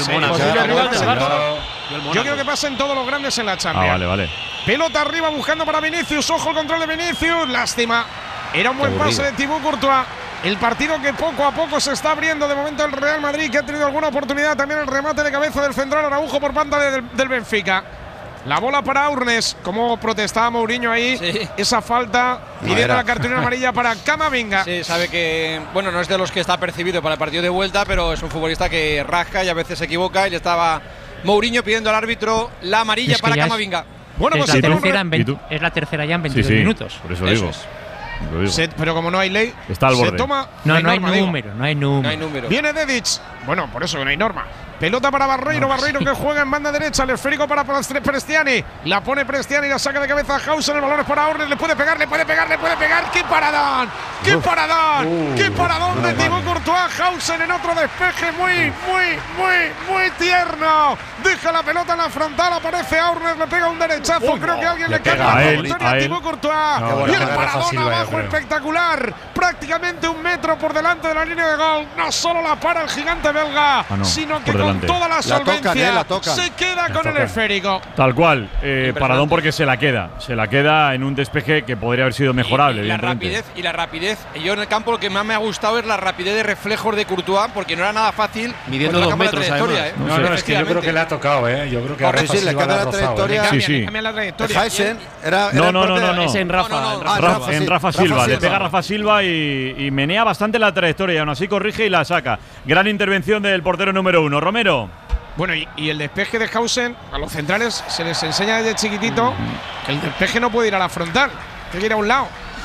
Speaker 2: Yo quiero que pasen todos los grandes en la Champions.
Speaker 3: Ah, vale, vale.
Speaker 2: Pelota arriba buscando para Vinicius. Ojo el control de Vinicius. Lástima. Era un buen pase de Thibaut Courtois. El partido que poco a poco se está abriendo. De momento el Real Madrid, que ha tenido alguna oportunidad. También el remate de cabeza del central Araujo por banda de, del, del Benfica. La bola para Urnes. Como protestaba Mourinho ahí. Sí. Esa falta. Pidiendo la cartulina amarilla para Camavinga.
Speaker 8: Sí, sabe que, bueno, no es de los que está percibido para el partido de vuelta, pero es un futbolista que rasca y a veces se equivoca. Y le estaba Mourinho pidiendo al árbitro la amarilla es para Camavinga.
Speaker 10: Es, bueno, pues es, la tercera en veinte, es la tercera ya en veintidós sí, sí, minutos.
Speaker 3: Por eso, eso digo.
Speaker 2: Es. Se, pero como no hay ley,
Speaker 3: está al borde.
Speaker 2: Se toma.
Speaker 10: No, no, hay, no hay número, no hay número.
Speaker 8: No hay número.
Speaker 2: Viene Dedić. Bueno, por eso que no hay norma. Pelota para Barreiro, no, Barreiro sí. que juega en banda derecha, el esférico para Prestiani. La pone Prestiani, la saca de cabeza a Hausen, el balón es para Ornes, le puede pegar, le puede pegar, le puede pegar. ¡Qué paradón! ¡Qué paradón! Uh, ¡Qué paradón uh, de Thibaut Courtois! Hausen en otro despeje muy, muy, muy, muy tierno. Deja la pelota en la frontal, aparece a Ornes, le pega un derechazo. Uy, Creo no, que alguien le, le cambia la victoria a Thibaut Courtois. No, y el paradón abajo espectacular. Prácticamente un metro por delante de la línea de gol. No solo la para el gigante belga, ah, no, sino que con toda la solvencia la tocan, eh, la tocan. Se queda la con tocan. el esférico.
Speaker 3: Tal cual, eh, paradón porque se la queda. Se la queda en un despeje que podría haber sido mejorable.
Speaker 8: Y, y la rapidez, y la rapidez. Yo en el campo lo que más me ha gustado es la rapidez de reflejos de Courtois, porque no era nada fácil.
Speaker 5: Midiendo dos metros,
Speaker 8: ¿eh?
Speaker 11: No, no, no, es que yo creo que le ha tocado, ¿eh? Yo creo que
Speaker 9: ahora sí, le cambia la trayectoria.
Speaker 3: Sí, sí.
Speaker 2: Cambia la trayectoria.
Speaker 9: Era,
Speaker 3: no, no, no, no, no.
Speaker 5: Es en Rafa.
Speaker 8: No, no, no.
Speaker 3: Ah, Rafa, en Rafa Silva. Rafa le pega a Rafa Silva y, y menea bastante la trayectoria. Y aún así corrige y la saca. Gran intervención del portero número uno, Romero.
Speaker 2: Bueno, y, y el despeje de Hausen, a los centrales se les enseña desde chiquitito que el despeje no puede ir a la frontal, tiene que ir a un lado.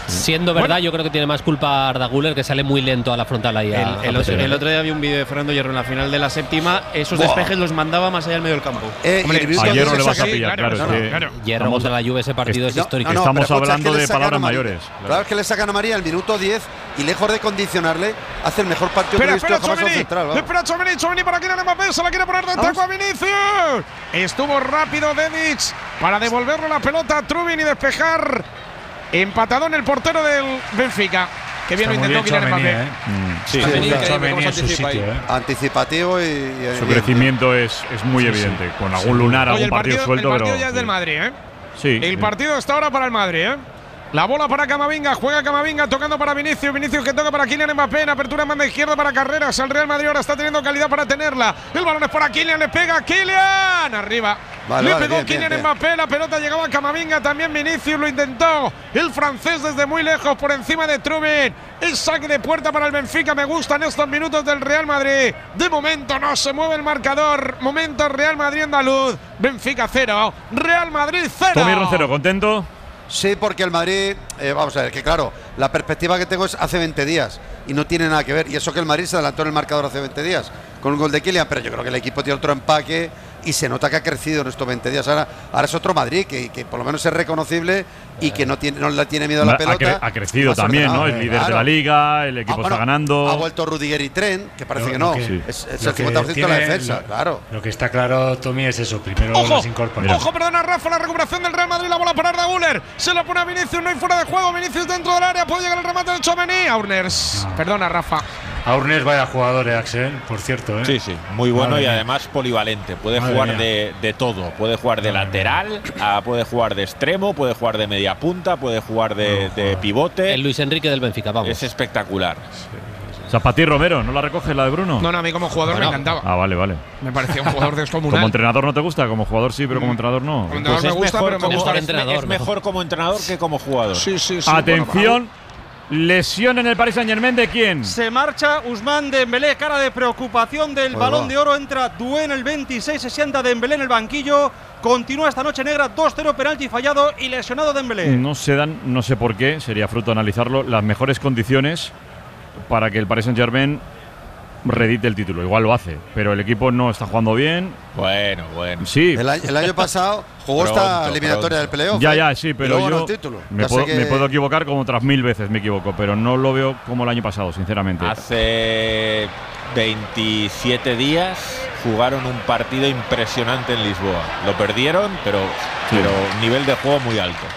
Speaker 4: Siendo verdad, bueno, yo creo que tiene más culpa Arda Güler, que sale muy lento a la frontal ahí.
Speaker 5: El,
Speaker 4: a,
Speaker 5: el,
Speaker 4: a
Speaker 5: otro, el otro día vi un vídeo de Fernando Hierro en la final de la séptima. Esos Buah. despejes los mandaba más allá del medio del campo.
Speaker 3: Eh, Hombre, a Hierro le vas a pillar, claro.
Speaker 4: claro, claro, claro. Hierro contra la Juve, ese partido es, es histórico.
Speaker 3: No, no, estamos hablando de palabras mayores.
Speaker 9: Claro. claro, es que le sacan a María el minuto diez y lejos de condicionarle, hace el mejor partido
Speaker 2: que
Speaker 9: he visto
Speaker 2: jamás en central. Espera, Tchouaméni, Tchouaméni para Kylian Mbappé, se la quiere poner de taco a Vinicius. Estuvo rápido Dedic para devolverle la pelota a Trubin y despejar. Empatado en el portero del Benfica. Que bien lo intentó Kylian Mbappé.
Speaker 3: ¿eh? Mm. Sí, sí, sí,
Speaker 9: en su sitio, ¿eh? Anticipativo y, y
Speaker 3: su crecimiento es, es muy sí, evidente. Sí. Con algún lunar,
Speaker 2: Oye,
Speaker 3: algún partido,
Speaker 2: partido
Speaker 3: suelto.
Speaker 2: El partido
Speaker 3: pero,
Speaker 2: ya es
Speaker 3: sí.
Speaker 2: del Madrid, ¿eh?
Speaker 3: Sí.
Speaker 2: El
Speaker 3: sí.
Speaker 2: partido está ahora para el Madrid, ¿eh? La bola para Camavinga, juega Camavinga tocando para Vinicius, Vinicius que toca para Kylian Mbappé, en apertura en banda izquierda para Carreras, el Real Madrid ahora está teniendo calidad para tenerla, el balón es para Kylian, le pega Kylian, arriba,
Speaker 9: vale,
Speaker 2: le
Speaker 9: vale,
Speaker 2: pegó
Speaker 9: bien,
Speaker 2: Kylian
Speaker 9: bien,
Speaker 2: Mbappé,
Speaker 9: bien.
Speaker 2: La pelota llegaba a Camavinga, también Vinicius lo intentó, el francés desde muy lejos por encima de Trubin, el saque de puerta para el Benfica, me gustan estos minutos del Real Madrid, de momento no se mueve el marcador, momento Real Madrid andaluz, Benfica cero, Real Madrid cero.
Speaker 3: Tommy Rocero, ¿contento?
Speaker 9: Sí, porque el Madrid, eh, vamos a ver, que claro, la perspectiva que tengo es hace veinte días y no tiene nada que ver. Y eso que el Madrid se adelantó en el marcador hace veinte días con un gol de Kylian, pero yo creo que el equipo tiene otro empaque y se nota que ha crecido en estos veinte días. Ahora, ahora es otro Madrid que, que por lo menos es reconocible y que no tiene no le tiene miedo a la pelota.
Speaker 3: Ha, cre ha crecido también, ¿no? El líder claro. de la liga, el equipo ah, bueno, está ganando.
Speaker 9: Ha vuelto Rudiger y Trent, que parece
Speaker 11: lo,
Speaker 9: que no.
Speaker 11: Que,
Speaker 9: sí. Es, es el cincuenta por ciento de la defensa,
Speaker 11: lo,
Speaker 9: claro.
Speaker 11: Lo que está claro, Tommy, es eso. Primero
Speaker 2: ojo,
Speaker 11: los incorpora.
Speaker 2: Ojo, perdona, Rafa, la recuperación del Real Madrid, la bola para Arda Güler. Se la pone a Vinicius, no hay fuera de juego. Vinicius dentro del área, puede llegar el remate de Tchouaméni. Aurners, no. perdona, Rafa.
Speaker 11: Aurners, vaya jugador, eh, Axel, por cierto. ¿eh?
Speaker 12: Sí, sí, muy bueno. Madre y además mía. polivalente. Puede Madre jugar de, de todo. Puede jugar de Madre lateral, a, puede jugar de extremo, puede jugar de media punta, puede jugar de, no, de pivote.
Speaker 4: El Luis Enrique del Benfica, vamos.
Speaker 12: Es espectacular.
Speaker 3: Sí. Zapatí Romero, ¿no la recoge la de Bruno?
Speaker 2: No, no, a mí como jugador bueno, me encantaba.
Speaker 3: Ah, vale, vale.
Speaker 2: Me parecía un jugador descomunal.
Speaker 3: Como entrenador no te gusta, como jugador sí, pero como entrenador no.
Speaker 2: Como entrenador pues me gusta, pero me gusta
Speaker 12: el entrenador. Es mejor como entrenador que como jugador.
Speaker 2: Sí, sí, sí.
Speaker 3: Atención. Bueno, lesión en el Paris Saint-Germain, ¿de quién?
Speaker 7: Se marcha Ousmane Dembélé, cara de preocupación del Oiga. Balón de Oro. Entra Doué en el veintiséis, se sienta Dembélé en el banquillo. Continúa esta noche negra, dos cero, penalti fallado y lesionado Dembélé.
Speaker 3: No se dan, no sé por qué, sería fruto analizarlo, las mejores condiciones para que el Paris Saint-Germain redite el título. Igual lo hace, pero el equipo no está jugando bien.
Speaker 12: Bueno, bueno.
Speaker 3: Sí.
Speaker 9: El año, el año pasado jugó pronto, esta eliminatoria pronto. del playoff.
Speaker 3: Ya, ya, sí, pero yo me puedo,
Speaker 9: que...
Speaker 3: me puedo equivocar como otras mil veces me equivoco, pero no lo veo como el año pasado, sinceramente.
Speaker 12: Hace veintisiete días jugaron un partido impresionante en Lisboa. Lo perdieron, pero, sí. pero nivel de juego muy alto.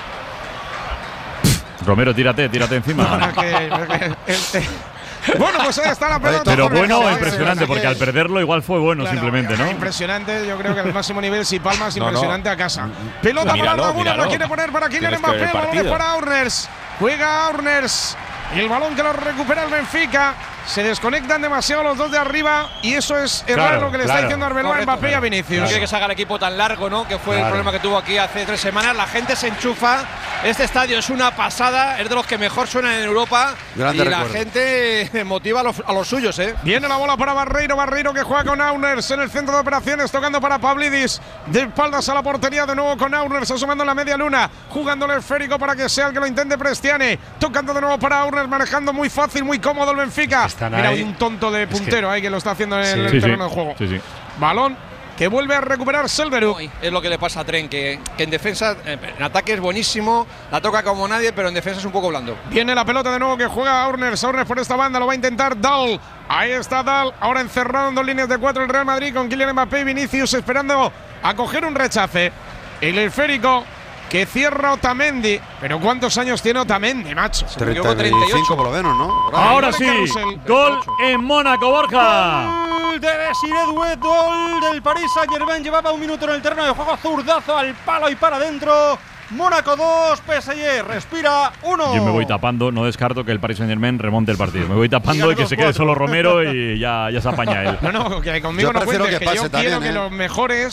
Speaker 3: Romero, tírate, tírate encima.
Speaker 2: No, que, que, bueno, pues ahí está la pelota.
Speaker 3: Pero bueno o impresionante, porque al perderlo igual fue bueno, claro, simplemente, ¿no?
Speaker 2: Impresionante, yo creo que al máximo nivel, si palmas, no, impresionante no. a casa. Pelota míralo, para Arda Güler, la quiere poner para Kylian Mbappé, el balón es para Aurners. Juega Aurners. Y el balón que lo recupera el Benfica. Se desconectan demasiado los dos de arriba y eso es errar claro, lo que le claro. está diciendo Arbeloa a Mbappé y a Vinicius.
Speaker 8: No quiere que se haga el equipo tan largo, ¿no? Que fue claro. el problema que tuvo aquí hace tres semanas. La gente se enchufa. Este estadio es una pasada, es de los que mejor suenan en Europa. Grande y recuerdo. La gente motiva a los, a los suyos, ¿eh?
Speaker 2: Viene la bola para Barreiro, Barreiro que juega con Aurners en el centro de operaciones, tocando para Pavlidis. De espaldas a la portería, de nuevo con Aurners, asomando la media luna, jugando el esférico para que sea el que lo intente Prestiani. Tocando de nuevo para Aurners, manejando muy fácil, muy cómodo el Benfica.
Speaker 3: Están
Speaker 2: Mira,
Speaker 3: ahí.
Speaker 2: un tonto de puntero es que, ahí que lo está haciendo en
Speaker 3: sí,
Speaker 2: el
Speaker 3: sí,
Speaker 2: terreno
Speaker 3: sí,
Speaker 2: de juego.
Speaker 3: Sí, sí.
Speaker 2: Balón que vuelve a recuperar Selveruk.
Speaker 8: Es lo que le pasa a Trent, que, que en defensa, en ataque es buenísimo, la toca como nadie, pero en defensa es un poco blando.
Speaker 2: Viene la pelota de nuevo que juega Aurners, Aurners por esta banda, lo va a intentar Dal. Ahí está Dal, ahora encerrado en dos líneas de cuatro el Real Madrid con Kylian Mbappé y Vinicius esperando a coger un rechace. El esférico que cierra Otamendi. Pero ¿cuántos años tiene Otamendi, macho?
Speaker 9: treinta y cinco por lo menos, ¿no?
Speaker 3: Ahora sí, gol en Mónaco, Borja.
Speaker 7: Gol de Desiré Doué, gol del Paris Saint-Germain. Llevaba un minuto en el terreno de juego, zurdazo al palo y para adentro. Mónaco dos, P S G respira uno.
Speaker 3: Yo me voy tapando, no descarto que el Paris Saint-Germain remonte el partido. Me voy tapando y que se quede solo Romero y ya, ya se apaña él.
Speaker 2: No, no, que conmigo
Speaker 9: yo
Speaker 2: no cuentes,
Speaker 9: que,
Speaker 2: que
Speaker 9: pase
Speaker 2: yo
Speaker 9: también,
Speaker 2: quiero
Speaker 9: ¿eh?
Speaker 2: que los mejores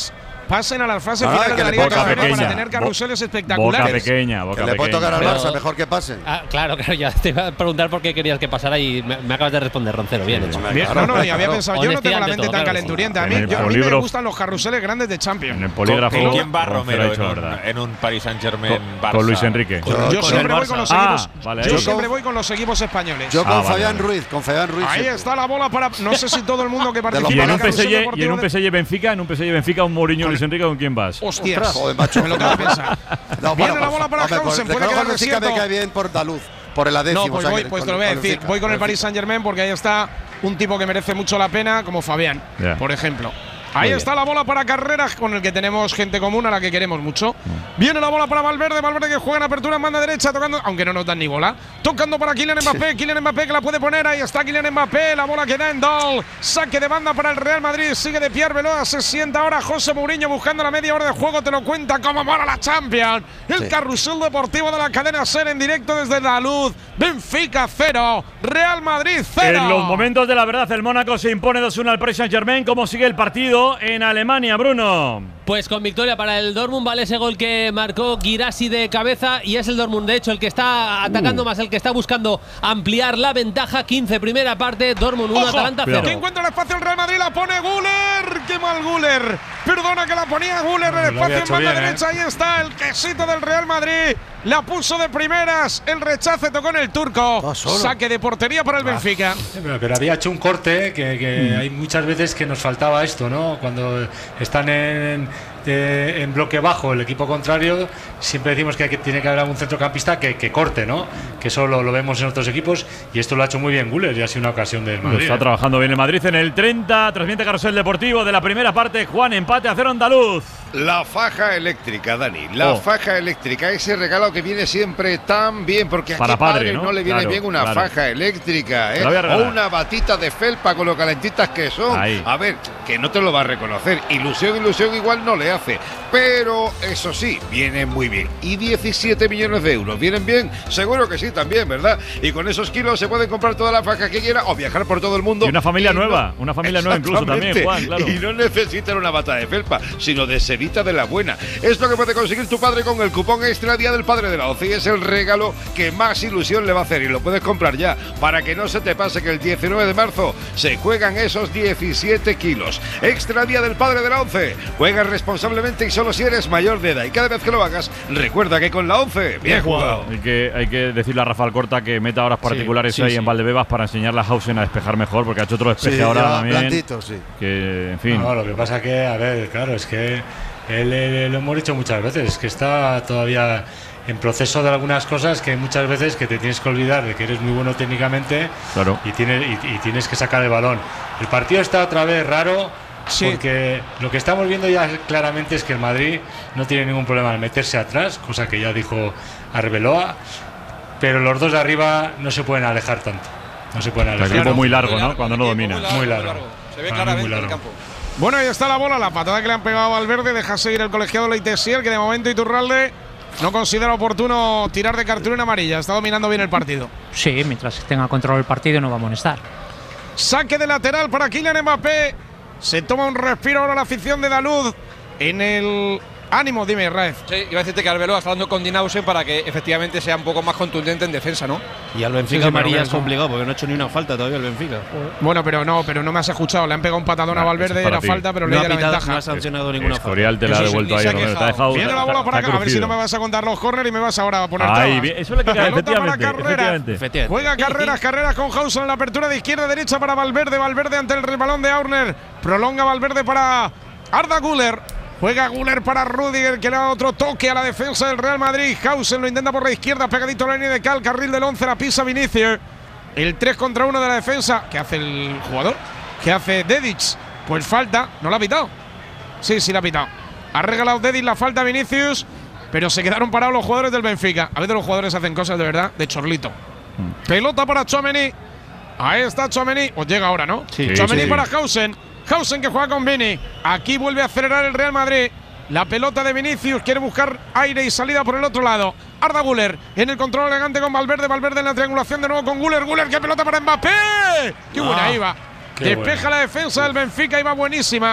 Speaker 2: pasen a la fase
Speaker 9: Ah,
Speaker 2: final
Speaker 9: que
Speaker 2: de
Speaker 9: le
Speaker 2: la Liga
Speaker 9: toca
Speaker 2: Campeones
Speaker 9: pequeña.
Speaker 2: para tener carruseles espectaculares.
Speaker 3: Boca pequeña, boca
Speaker 9: Que le puede
Speaker 3: pequeña.
Speaker 9: tocar al
Speaker 4: Pero-
Speaker 9: Barça, mejor que pasen.
Speaker 4: Ah, claro, claro, ya te iba a preguntar por qué querías que pasara y me, me acabas de responder, Roncero. Bien hecho.
Speaker 2: Bien, no, no, y había pensado, yo no tengo la
Speaker 4: Honestidad ante
Speaker 2: mente
Speaker 4: todo,
Speaker 2: tan
Speaker 4: claro.
Speaker 2: calenturienta. A mí,
Speaker 3: En el
Speaker 2: yo, a mí me
Speaker 3: polígrafo-
Speaker 2: gustan los carruseles grandes de Champions.
Speaker 3: En el polígrafo.
Speaker 12: ¿Con quién va
Speaker 3: Roncero
Speaker 12: Romero
Speaker 3: ha
Speaker 12: en
Speaker 3: dicho la
Speaker 12: un,
Speaker 3: verdad.
Speaker 12: en un Paris Saint-Germain
Speaker 3: Con,
Speaker 12: Barça?
Speaker 3: con Luis Enrique.
Speaker 2: Yo,
Speaker 4: con
Speaker 2: siempre
Speaker 4: el
Speaker 2: voy con los
Speaker 3: Barça.
Speaker 2: equipos.
Speaker 3: Ah, vale,
Speaker 2: yo
Speaker 3: ahí.
Speaker 2: siempre voy con los equipos españoles.
Speaker 9: Yo con
Speaker 3: Ah, vale,
Speaker 9: Fabián
Speaker 3: vale.
Speaker 9: Ruiz, con Fabián Ruiz.
Speaker 2: Ahí
Speaker 9: siempre.
Speaker 2: está la bola para. No sé si todo el mundo que
Speaker 9: los
Speaker 2: participa
Speaker 3: Y en
Speaker 2: el
Speaker 3: un
Speaker 2: carrusel
Speaker 3: P S G, y en
Speaker 2: deportivo
Speaker 3: un
Speaker 2: de-
Speaker 3: P S G Benfica, en un P S G Benfica, un Mourinho Luis Enrique, ¿con quién vas?
Speaker 2: Hostias,
Speaker 9: Joder, macho.
Speaker 2: me lo tengo que pensar.
Speaker 9: No,
Speaker 2: Viene
Speaker 9: bueno,
Speaker 2: la bola para
Speaker 9: hombre, pues,
Speaker 2: Hausen,
Speaker 9: de
Speaker 2: puede
Speaker 9: que
Speaker 2: quedar
Speaker 9: luego el Benfica
Speaker 2: desierto.
Speaker 9: me cae bien por Daluz, por el décimo.
Speaker 2: No, pues
Speaker 9: o sea,
Speaker 2: voy,
Speaker 9: que
Speaker 2: pues
Speaker 9: con-
Speaker 2: te lo voy a
Speaker 9: con el
Speaker 2: decir.
Speaker 9: Benfica,
Speaker 2: Voy con el
Speaker 9: Benfica.
Speaker 2: Paris Saint Germain porque ahí está un tipo que merece mucho la pena, como Fabián,
Speaker 3: Ya.
Speaker 2: por ejemplo. Ahí
Speaker 3: Muy
Speaker 2: está
Speaker 3: bien.
Speaker 2: la bola para Carreras, con el que tenemos gente común a la que queremos mucho. Viene la bola para Valverde, Valverde que juega en apertura en banda derecha, tocando, aunque no nos dan ni bola. Tocando para Kylian Mbappé, Kylian Mbappé que la puede poner, ahí está Kylian Mbappé, la bola que da en Dol. Saque de banda para el Real Madrid, sigue de Pierre Veloa, se sienta ahora José Mourinho buscando la media hora de juego, te lo cuenta cómo mola la Champions. El
Speaker 9: Sí.
Speaker 2: carrusel deportivo de la cadena SER en directo desde La Luz. Benfica cero, Real Madrid cero.
Speaker 3: En los momentos de la verdad, el Mónaco se impone dos uno al Paris Saint-Germain. ¿Cómo sigue el partido en Alemania, Bruno?
Speaker 4: Pues con victoria para el Dortmund, vale ese gol que marcó Guirassy de cabeza y es el Dortmund, de hecho, el que está atacando
Speaker 3: Uh.
Speaker 4: más, el que está buscando ampliar la ventaja. quince primera parte, Dortmund uno,
Speaker 2: Ojo,
Speaker 4: Atalanta
Speaker 3: cuidado.
Speaker 2: que
Speaker 4: cero.
Speaker 2: encuentra el espacio el Real Madrid, la pone Güler. ¡Qué mal Güler! Perdona que la ponía Güler en el
Speaker 11: Lo había
Speaker 2: espacio en
Speaker 11: hecho
Speaker 2: banda
Speaker 11: bien, ¿eh?
Speaker 2: derecha. Ahí está el quesito del Real Madrid. La puso de primeras. El rechace tocó en el turco.
Speaker 9: Ah, solo.
Speaker 2: Saque de portería para el Benfica.
Speaker 11: Sí, Pero, pero había hecho un corte que, que hay muchas veces que nos faltaba esto, ¿no? Cuando están en, de- en bloque bajo el equipo contrario, siempre decimos que, hay que tiene que haber algún centrocampista que, que corte, ¿no? Que eso lo, lo vemos en otros equipos y esto lo ha hecho muy bien Güler y ha sido una ocasión del
Speaker 3: Lo
Speaker 11: Madrid.
Speaker 3: está
Speaker 11: ¿eh?
Speaker 3: trabajando bien el Madrid en el treinta. Transmite Carrusel Deportivo de la primera parte. Juan, empate a cero andaluz.
Speaker 6: La faja eléctrica, Dani. La
Speaker 3: Oh.
Speaker 6: faja eléctrica, ese regalo que viene siempre tan bien, porque a
Speaker 3: Para
Speaker 6: qué
Speaker 3: padre,
Speaker 6: padre
Speaker 3: ¿no?
Speaker 6: le viene
Speaker 3: Claro,
Speaker 6: bien una
Speaker 3: claro.
Speaker 6: faja eléctrica,
Speaker 3: Te
Speaker 6: ¿eh?
Speaker 3: la voy a
Speaker 6: O
Speaker 3: regalar.
Speaker 6: una batita de felpa con lo calentitas que son.
Speaker 3: Ahí.
Speaker 6: A ver, que no te lo va a reconocer. Ilusión, ilusión igual no le hace. Pero eso sí, viene muy bien. ¿Y diecisiete millones de euros? ¿Vienen bien? Seguro que sí también, ¿verdad? Y con esos kilos se pueden comprar toda la faja que quiera o viajar por todo el mundo.
Speaker 3: Y una familia
Speaker 6: no-
Speaker 3: nueva, una familia nueva incluso también,
Speaker 6: Exactamente.
Speaker 3: Juan, claro.
Speaker 6: Y no necesitan una bata de felpa, sino de sevita de la buena. Es lo que puede conseguir tu padre con el cupón extra Día del Padre de la ONCE y es el regalo que más ilusión le va a hacer y lo puedes comprar ya para que no se te pase que el diecinueve de marzo se juegan esos diecisiete kilos. Extra Día del Padre de la ONCE. Juega responsablemente y solo si eres mayor de edad. Y cada vez que lo hagas, recuerda que con la ONCE, bien jugado.
Speaker 3: Hay que, hay que decirle a Rafael Corta que meta horas particulares
Speaker 4: sí,
Speaker 3: ahí
Speaker 4: sí.
Speaker 3: en Valdebebas para enseñarle a Hausen a despejar mejor, porque ha hecho otro despeje
Speaker 9: Sí,
Speaker 3: ahora
Speaker 9: ya,
Speaker 3: también.
Speaker 9: blandito, sí.
Speaker 3: Que, en fin.
Speaker 11: No, lo que pasa que, a ver, claro, es que él, él- lo hemos dicho muchas veces, es que está todavía en proceso de algunas cosas que muchas veces que te tienes que olvidar de que eres muy bueno técnicamente
Speaker 3: Claro.
Speaker 11: y, tienes, y, y tienes que sacar el balón. El partido está otra vez raro
Speaker 2: Sí.
Speaker 11: porque lo que estamos viendo ya claramente es que el Madrid no tiene ningún problema al meterse atrás, cosa que ya dijo Arbeloa, pero los dos de arriba no se pueden alejar tanto. No se pueden
Speaker 3: El
Speaker 11: alejar.
Speaker 3: equipo muy largo, ¿no? Cuando no domina.
Speaker 11: Muy largo.
Speaker 8: Se ve
Speaker 11: Para mí
Speaker 8: claramente
Speaker 11: muy
Speaker 8: en el
Speaker 11: largo.
Speaker 8: campo.
Speaker 2: Bueno, ahí está la bola, la patada que le han pegado al Valverde. Deja seguir el colegiado Leitesier, que de momento Iturralde no considera oportuno tirar de cartulina amarilla. Está dominando bien el partido.
Speaker 10: Sí, mientras tenga control el partido no va a molestar.
Speaker 2: Saque de lateral para Kylian Mbappé. Se toma un respiro ahora la afición de Daluz en el ánimo. Dime, Raez.
Speaker 8: Sí, iba a decirte que Arbeloa está hablando con Dinausen para que efectivamente sea un poco más contundente en defensa, ¿no?
Speaker 5: Y al Benfica
Speaker 2: Sí, sí,
Speaker 5: amarilla
Speaker 2: pero
Speaker 5: es
Speaker 2: eso-
Speaker 5: complicado porque no ha hecho ni una falta todavía el Benfica.
Speaker 2: Bueno, pero no, pero no me has escuchado. Le han pegado un patadón a
Speaker 3: Nah,
Speaker 2: Valverde,
Speaker 3: eso es para
Speaker 2: era
Speaker 3: ti.
Speaker 2: falta, pero
Speaker 5: No
Speaker 2: le
Speaker 5: ha
Speaker 2: da la
Speaker 5: pitado,
Speaker 2: ventaja.
Speaker 5: no ha sancionado ninguna falta.
Speaker 3: Escorial te la ha
Speaker 8: Eso sí,
Speaker 3: devuelto
Speaker 8: ni
Speaker 3: ahí,
Speaker 8: se ha
Speaker 3: Roberto. Te ha
Speaker 8: quejado.
Speaker 3: dejado.
Speaker 2: Viene la bola por acá. A ver si no me vas a contar los córner y me vas ahora a poner
Speaker 3: Ahí,
Speaker 2: trabas.
Speaker 3: bien, eso es lo que queda,
Speaker 2: Pelota para
Speaker 3: efectivamente.
Speaker 2: Carreras.
Speaker 3: efectivamente.
Speaker 5: Efectivamente.
Speaker 2: Juega carreras, carreras con Hausen en la apertura de izquierda a derecha para Valverde. Valverde ante el balón de Aurner. Prolonga Valverde para Arda Güler. Juega Güler para Rüdiger, que le da otro toque a la defensa del Real Madrid. Hausen lo intenta por la izquierda, pegadito a la línea de cal, carril del once, la pisa Vinicius. El tres contra uno de la defensa. ¿Qué hace el jugador? ¿Qué hace Dedic? Pues falta. ¿No la ha pitado? Sí, sí la ha pitado. Ha regalado Dedic la falta a Vinicius, pero se quedaron parados los jugadores del Benfica. A veces los jugadores hacen cosas de verdad de chorlito. Pelota para Tchouaméni. Ahí está Tchouaméni. Os llega ahora, ¿no?
Speaker 3: Sí.
Speaker 2: Tchouaméni
Speaker 3: Sí, sí.
Speaker 2: para Hausen. Hausen que juega con Vini. Aquí vuelve a acelerar el Real Madrid. La pelota de Vinicius quiere buscar aire y salida por el otro lado. Arda Güler en el control elegante con Valverde. Valverde en la triangulación de nuevo con Güler. Güler, qué pelota para Mbappé. Qué buena
Speaker 11: Ah,
Speaker 2: iba.
Speaker 11: qué
Speaker 2: Despeja
Speaker 11: buena.
Speaker 2: la defensa del Benfica, iba buenísima.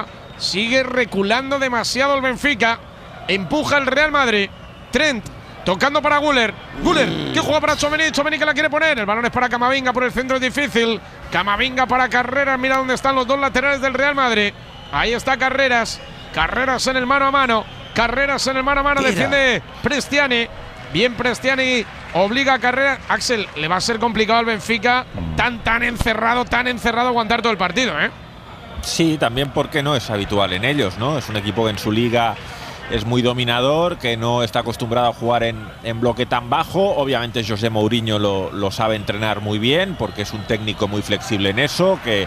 Speaker 2: Sigue reculando demasiado el Benfica. Empuja el Real Madrid. Trent tocando para Güler. Güler, que juega para Tchouaméni. Tchouaméni que la quiere poner. El balón es para Camavinga por el centro, es difícil. Camavinga para Carreras. Mira dónde están los dos laterales del Real Madrid. Ahí está Carreras. Carreras en el mano a mano. Carreras en el mano a mano. Tira. Defiende Prestiani. Bien Prestiani. Obliga a Carreras. Axel, le va a ser complicado al Benfica. Tan, tan encerrado, tan encerrado aguantar todo el partido, ¿eh?
Speaker 12: Sí, también porque no es habitual en ellos, ¿no? Es un equipo que en su liga es muy dominador, que no está acostumbrado a jugar en, en bloque tan bajo. Obviamente José Mourinho lo, lo sabe entrenar muy bien, porque es un técnico muy flexible en eso, que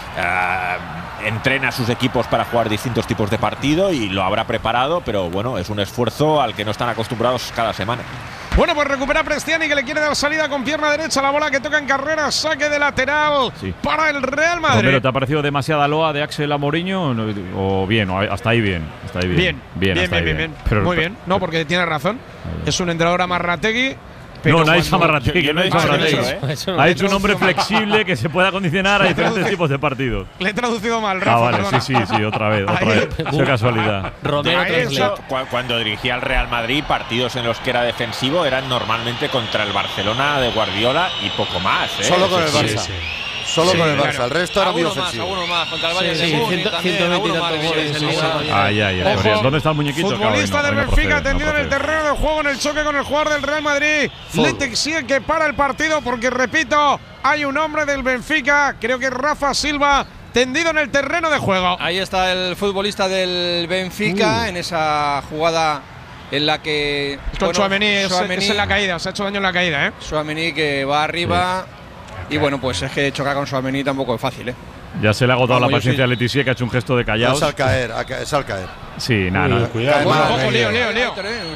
Speaker 12: uh, entrena a sus equipos para jugar distintos tipos de partido y lo habrá preparado, pero bueno, es un esfuerzo al que no están acostumbrados cada semana.
Speaker 2: Bueno, pues recupera Prestiani, que le quiere dar salida con pierna derecha. La bola que toca en Carreras, saque de lateral sí. para el Real Madrid.
Speaker 3: ¿Pero te ha parecido demasiada loa de Axel a Mourinho? O bien, o hasta ahí bien. Hasta ahí bien,
Speaker 2: bien, bien, bien, bien, bien, bien. Pero, Muy bien, no, porque tiene razón. Es un entrenador amarrategui.
Speaker 3: No, no ha dicho Amarrategui, no ha dicho Amarrategui. Ha dicho un hombre flexible que se puede acondicionar a diferentes tipos de partidos.
Speaker 2: Le he traducido mal, Rafa.
Speaker 3: Ah, vale, perdona. sí, sí, sí, otra vez, otra vez. Qué casualidad.
Speaker 12: Romero, hecho, cuando dirigía al Real Madrid, partidos en los que era defensivo eran normalmente contra el Barcelona de Guardiola y poco más, ¿eh?
Speaker 9: Solo con el Barça. Sí, sí. Solo sí, con el Barça,
Speaker 8: claro.
Speaker 9: El resto era muy
Speaker 8: más,
Speaker 9: ofensivo.
Speaker 8: Alguno más, contra el Bayern
Speaker 10: sí, sí,
Speaker 8: de Múnich también,
Speaker 10: ciento veinte
Speaker 8: más
Speaker 10: goles.
Speaker 8: sí,
Speaker 3: Ay, ay, ay. ¿Dónde está el muñequito?
Speaker 2: Futbolista
Speaker 3: del
Speaker 2: no, Benfica no tendido no en el terreno de juego en el choque con el jugador del Real Madrid. Le exige que para el partido porque, repito, hay un hombre del Benfica, creo que es Rafa Silva, tendido en el terreno de juego.
Speaker 8: Ahí está el futbolista del Benfica uh. en esa jugada en la que…
Speaker 2: Con bueno, Tchouaméni es, es en la caída, se ha hecho daño en la caída, ¿eh?
Speaker 8: Tchouaméni que va arriba… Sí. Y bueno, pues es que chocar con Tchouaméni tampoco es fácil, ¿eh?
Speaker 3: Ya se le ha agotado la paciencia a Letizier, que ha hecho un gesto de callaos.
Speaker 9: Es al caer, es al caer.
Speaker 3: Sí, nada, nada.
Speaker 2: Cuidado. Ojo, Leo, Leo, Leo.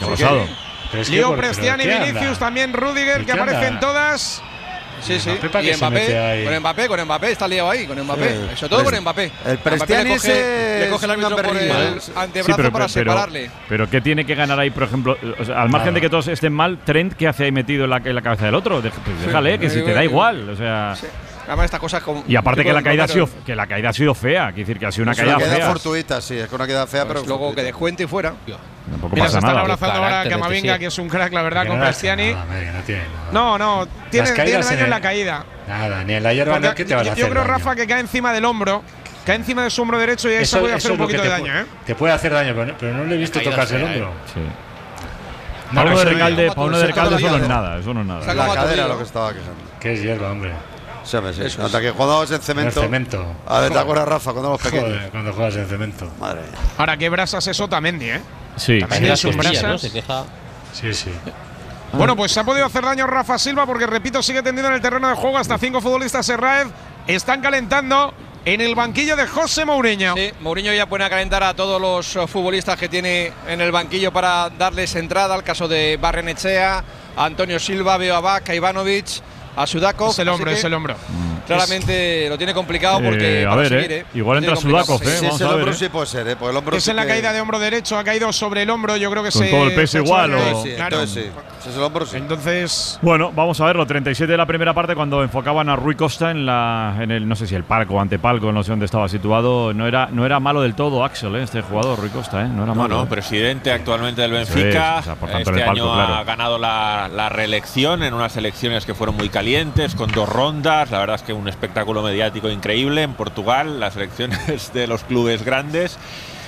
Speaker 2: Leo, Prestiani, Vinicius, también Rudiger, que aparecen todas.
Speaker 8: Sí, sí. Y Mbappé, con Mbappé, con Mbappé, está liado ahí, con Mbappé. Sí. Sobre todo con Mbappé.
Speaker 9: El Prestiani le coge,
Speaker 8: le coge el árbitro por el antebrazo sí, pero, para pero, separarle.
Speaker 3: Pero ¿qué tiene que ganar ahí, por ejemplo? O sea, al margen claro. de que todos estén mal, Trent, ¿qué hace ahí metido en la, en la cabeza del otro? Pues déjale, sí, que si te da igual. O sea…
Speaker 8: Sí. Además, estas cosas como
Speaker 3: y aparte que la caída ha sido que la caída ha sido fea, quiere decir que ha sido una
Speaker 9: es
Speaker 3: caída
Speaker 9: una
Speaker 3: fea.
Speaker 9: fortuita, sí, es que una caída fea, pues pero
Speaker 8: luego que descuente y fuera.
Speaker 3: Tampoco
Speaker 2: Mira,
Speaker 3: pasa
Speaker 2: se están
Speaker 3: nada.
Speaker 2: abrazando ahora a Camavinga, que es un crack, la verdad, con Prestiani.
Speaker 11: No, no, tiene
Speaker 2: no, no, tiene, tiene daño en, en la caída.
Speaker 11: Nada, ni en la hierba no, ¿qué te vas a hacer?
Speaker 2: Yo creo,
Speaker 11: daño?
Speaker 2: Rafa, que cae encima del hombro. Cae encima de su hombro derecho y ahí eso, se puede hacer un poquito de daño, ¿eh?
Speaker 11: Te puede hacer daño, pero no, pero no le he visto tocarse el hombro.
Speaker 3: Sí. Para uno de Recalde, para uno de Recalde eso no es nada, eso no es nada.
Speaker 9: La cadera lo que estaba quejando.
Speaker 11: ¿Qué es hierba, hombre?
Speaker 9: Sí, sí. Hasta que jugabas en cemento.
Speaker 11: En cemento.
Speaker 9: A ver, ¿te acuerdas, Rafa, cuando los pequeños?
Speaker 11: Joder, cuando juegas en cemento.
Speaker 9: Madre.
Speaker 2: Ahora, qué brasas es Otamendi, ¿eh?
Speaker 3: Sí.
Speaker 2: También es un brasas.
Speaker 10: ¿no? Se queja.
Speaker 11: Sí, sí.
Speaker 2: Bueno, pues se ha podido hacer daño Rafa Silva porque, repito, sigue tendido en el terreno de juego. Hasta cinco futbolistas Serraez están calentando en el banquillo de José Mourinho.
Speaker 8: Sí, Mourinho ya pone a calentar a todos los futbolistas que tiene en el banquillo para darles entrada. Al caso de Barrenechea, a Antonio Silva, veo a Vaca, a Ivanovic, a Sudakov.
Speaker 2: Es el hombro, es el hombro.
Speaker 8: Claramente es, lo tiene complicado porque
Speaker 3: eh, a ver, seguir, eh. igual entra Sudakov, eh.
Speaker 9: Sí,
Speaker 3: Vamos
Speaker 9: el
Speaker 3: a ver,
Speaker 9: hombro
Speaker 3: eh.
Speaker 9: sí puede ser, eh. Porque el hombro
Speaker 2: es
Speaker 9: sí
Speaker 2: en la
Speaker 9: que…
Speaker 2: caída de hombro derecho, ha caído sobre el hombro, yo creo que
Speaker 3: con
Speaker 2: se…
Speaker 3: todo el peso igual o…
Speaker 9: Sí,
Speaker 2: claro.
Speaker 9: entonces sí. Si es el hombro sí.
Speaker 2: Entonces…
Speaker 3: Bueno, vamos a verlo. treinta y siete de la primera parte, cuando enfocaban a Rui Costa en la en el no sé si el palco o antepalco, no sé dónde estaba situado. No era no era malo del todo Axel, eh, este jugador Rui Costa, eh. No era
Speaker 12: no,
Speaker 3: malo.
Speaker 12: No,
Speaker 3: eh.
Speaker 12: presidente actualmente del Benfica.
Speaker 3: Sí, o sea, por tanto,
Speaker 12: este
Speaker 3: en el palco,
Speaker 12: año
Speaker 3: claro.
Speaker 12: ha ganado la, la reelección en unas elecciones que fueron muy calientes, con dos rondas. La verdad es que un espectáculo mediático increíble en Portugal, las elecciones de los clubes grandes.